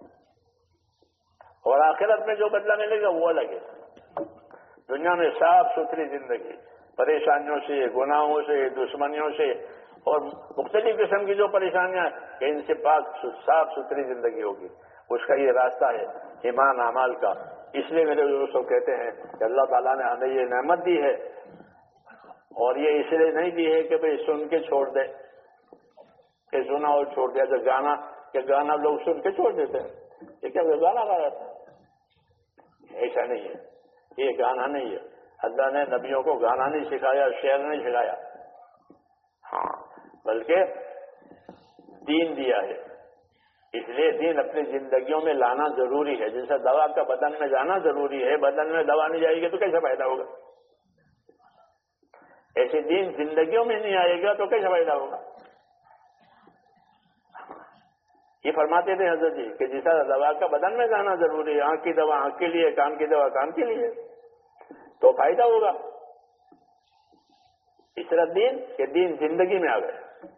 اور آخرت میں جو بدلہ ملے گا وہ الگ ہے. دنیا میں صاف ستھری زندگی, پریشانیوں سے, گناہوں سے, دشمنیوں سے اور مختلف قسم کی جو پریشانیاں کہ ان سے پاک صاف ستھری زندگی ہوگی. اس کا یہ راستہ ہے ایمان اعمال کا. اس لیے میرے دوستوں کہتے ہیں کہ اللہ تعالیٰ نے ہمیں یہ نعمت دی ہے اور یہ اس لیے نہیں دی ہے کہ بھئی سن کے چھوڑ دے, کہ سنا اور چھوڑ دیا. جو گانا کہ گانا لوگ سن کے چھوڑ دیتے ہیں, یہ کیا گانا گا رہتا ہے؟ ایسا نہیں ہے, یہ گانا نہیں ہے. اللہ نے نبیوں کو گانا نہیں سکھایا, شعر نہیں سکھایا, ہاں بلکہ دین دیا ہے. اس لیے دین اپنی زندگیوں میں لانا ضروری ہے. جیسا دوا کا بدن میں جانا ضروری ہے, بدن میں دوا نہیں جائے گی تو کیسے فائدہ ہوگا؟ ایسے دین زندگیوں میں نہیں آئے گا تو کیسے فائدہ ہوگا؟ یہ فرماتے تھے حضرت جی کہ جیسا دوا کا بدن میں جانا ضروری ہے، آنکھ کی دوا آنکھ کے لیے، کان کی دوا کان کے لیے، تو فائدہ ہوگا۔ اس طرح دین کہ دین زندگی میں آوے،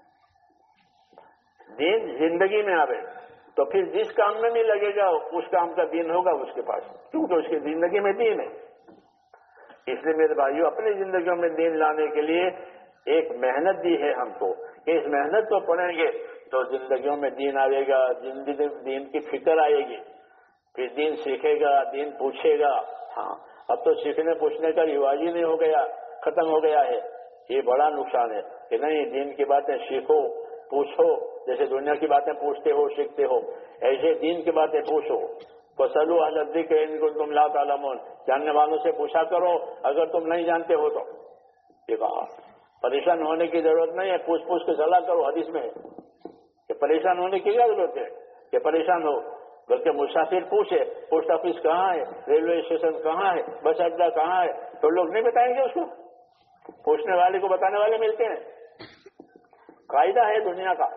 دین زندگی میں آوے تو پھر جس کام میں نہیں لگے گا اس کام کا دین ہوگا اس کے پاس، کیونکہ اس کی زندگی میں دین ہے۔ اس لیے میرے بھائیوں اپنی زندگیوں میں دین لانے کے لیے ایک محنت دی ہے ہم کو کہ اس محنت کو پڑھیں گے تو زندگیوں میں دین آئے گا، دین کی فکر آئے گی، پھر دین سیکھے گا، دین پوچھے گا۔ ہاں اب تو سیکھنے پوچھنے کا رواج ہی نہیں ہو گیا، ختم ہو گیا ہے۔ یہ بڑا نقصان ہے کہ نہیں، دین کی باتیں سیکھو، پوچھو، جیسے دنیا کی باتیں پوچھتے ہو سیکھتے ہو ایسے دین کی باتیں پوچھو۔ فَاسْأَلُوا أَهْلَ الذِّكْرِ إِن كُنتُمْ لَا تَعْلَمُونَ، جاننے والوں سے پوچھا کرو اگر تم نہیں جانتے ہو تو۔ یہ کہا پریشان ہونے کی ضرورت نہیں ہے، پوچھ پوچھ کے صلاح کرو، حدیث میں ہے کہ پریشان ہونے کی کیا ضرورت ہے کہ پریشان ہو، بلکہ مسافر پوچھے پوسٹ آفس کہاں ہے، ریلوے اسٹیشن کہاں ہے، بس اڈا کہاں ہے، تو لوگ نہیں بتائیں گے اس کو؟ پوچھنے والے کو بتانے والے ملتے ہیں، قاعدہ ہے دنیا کا۔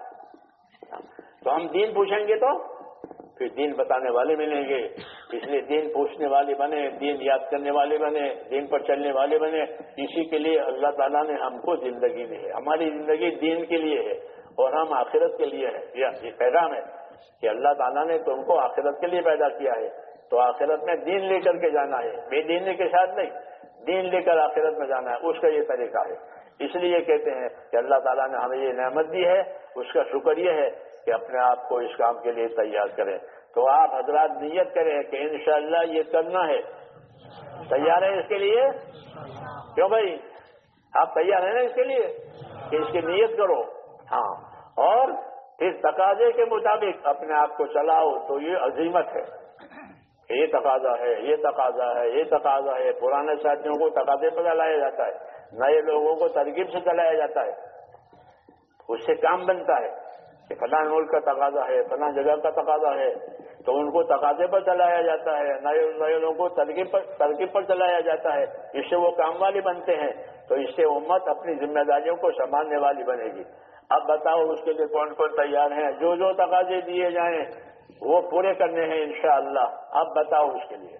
تو ہم دین پوچھیں گے تو پھر دین بتانے والے ملیں گے، اس لیے دین پوچھنے والے بنے، دین یاد کرنے والے بنے، دین پر چلنے والے بنے۔ اسی کے لیے اللہ تعالیٰ نے ہم کو زندگی دی ہے، ہماری زندگی دین کے لیے ہے اور ہم آخرت کے لیے ہے۔ یہ پیغام ہے کہ اللہ تعالیٰ نے تم کو آخرت کے لیے پیدا کیا ہے، تو آخرت میں دین لے کر کے جانا ہے، بے دینی کے ساتھ نہیں، دین لے کر آخرت میں جانا ہے، اس کا یہ طریقہ ہے۔ اس لیے کہتے ہیں کہ اللہ تعالیٰ نے ہمیں یہ نعمت دی ہے، اس کا شکر یہ ہے کہ اپنے آپ کو اس کام کے لیے تیار کریں۔ تو آپ حضرات نیت کریں کہ انشاءاللہ یہ کرنا ہے، تیار ہیں اس کے لیے؟ کیوں بھائی آپ تیار ہیں نا اس کے لیے کہ اس کی نیت کرو؟ ہاں، اور پھر تقاضے کے مطابق اپنے آپ کو چلاؤ، تو یہ عظیمت ہے۔ یہ تقاضا ہے، یہ تقاضا ہے، یہ تقاضا ہے۔ پرانے ساتھیوں کو تقاضے پر چلایا جاتا ہے، نئے لوگوں کو ترغیب سے چلایا جاتا ہے، اس سے کام بنتا ہے کہ فلاں ملک کا تقاضا ہے، فلاں جگہ کا تقاضا ہے، تو ان کو تقاضے پر چلایا جاتا ہے، نئے نئے لوگوں کو ترغیب پر ترغیب پر چلایا جاتا ہے، اس سے وہ کام والی بنتے ہیں، تو اس سے امت اپنی ذمہ داریوں کو سنبھالنے والی بنے گی۔ اب بتاؤ اس کے لیے کون کون تیار ہیں؟ جو جو تقاضے دیے جائیں وہ پورے کرنے ہیں انشاءاللہ۔ اب بتاؤ اس کے لیے۔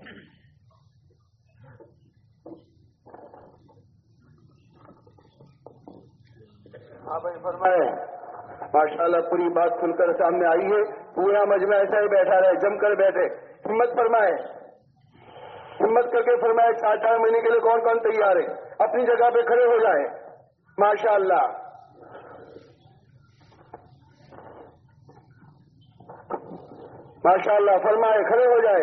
ہاں بھائی فرمائے، ماشاءاللہ پوری بات کھل کر سامنے آئی ہے، پورا مجمع ایسا ہی بیٹھا رہے، جم کر بیٹھے، ہمت فرمائے، ہمت کر کے فرمائے چار چار مہینے کے لیے کون کون تیار ہے، اپنی جگہ پہ کھڑے ہو جائیں۔ ماشاءاللہ ماشاءاللہ فرمائے، کھڑے ہو جائے،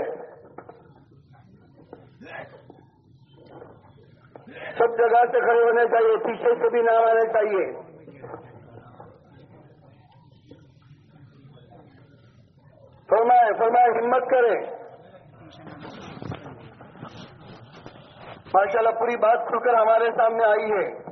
سب جگہ سے کھڑے ہونے چاہیے، پیچھے سے بھی نہ آنے چاہیے۔ فرمائے فرمائے ہمت کرے، ماشاءاللہ پوری بات کھل کر ہمارے سامنے آئی ہے۔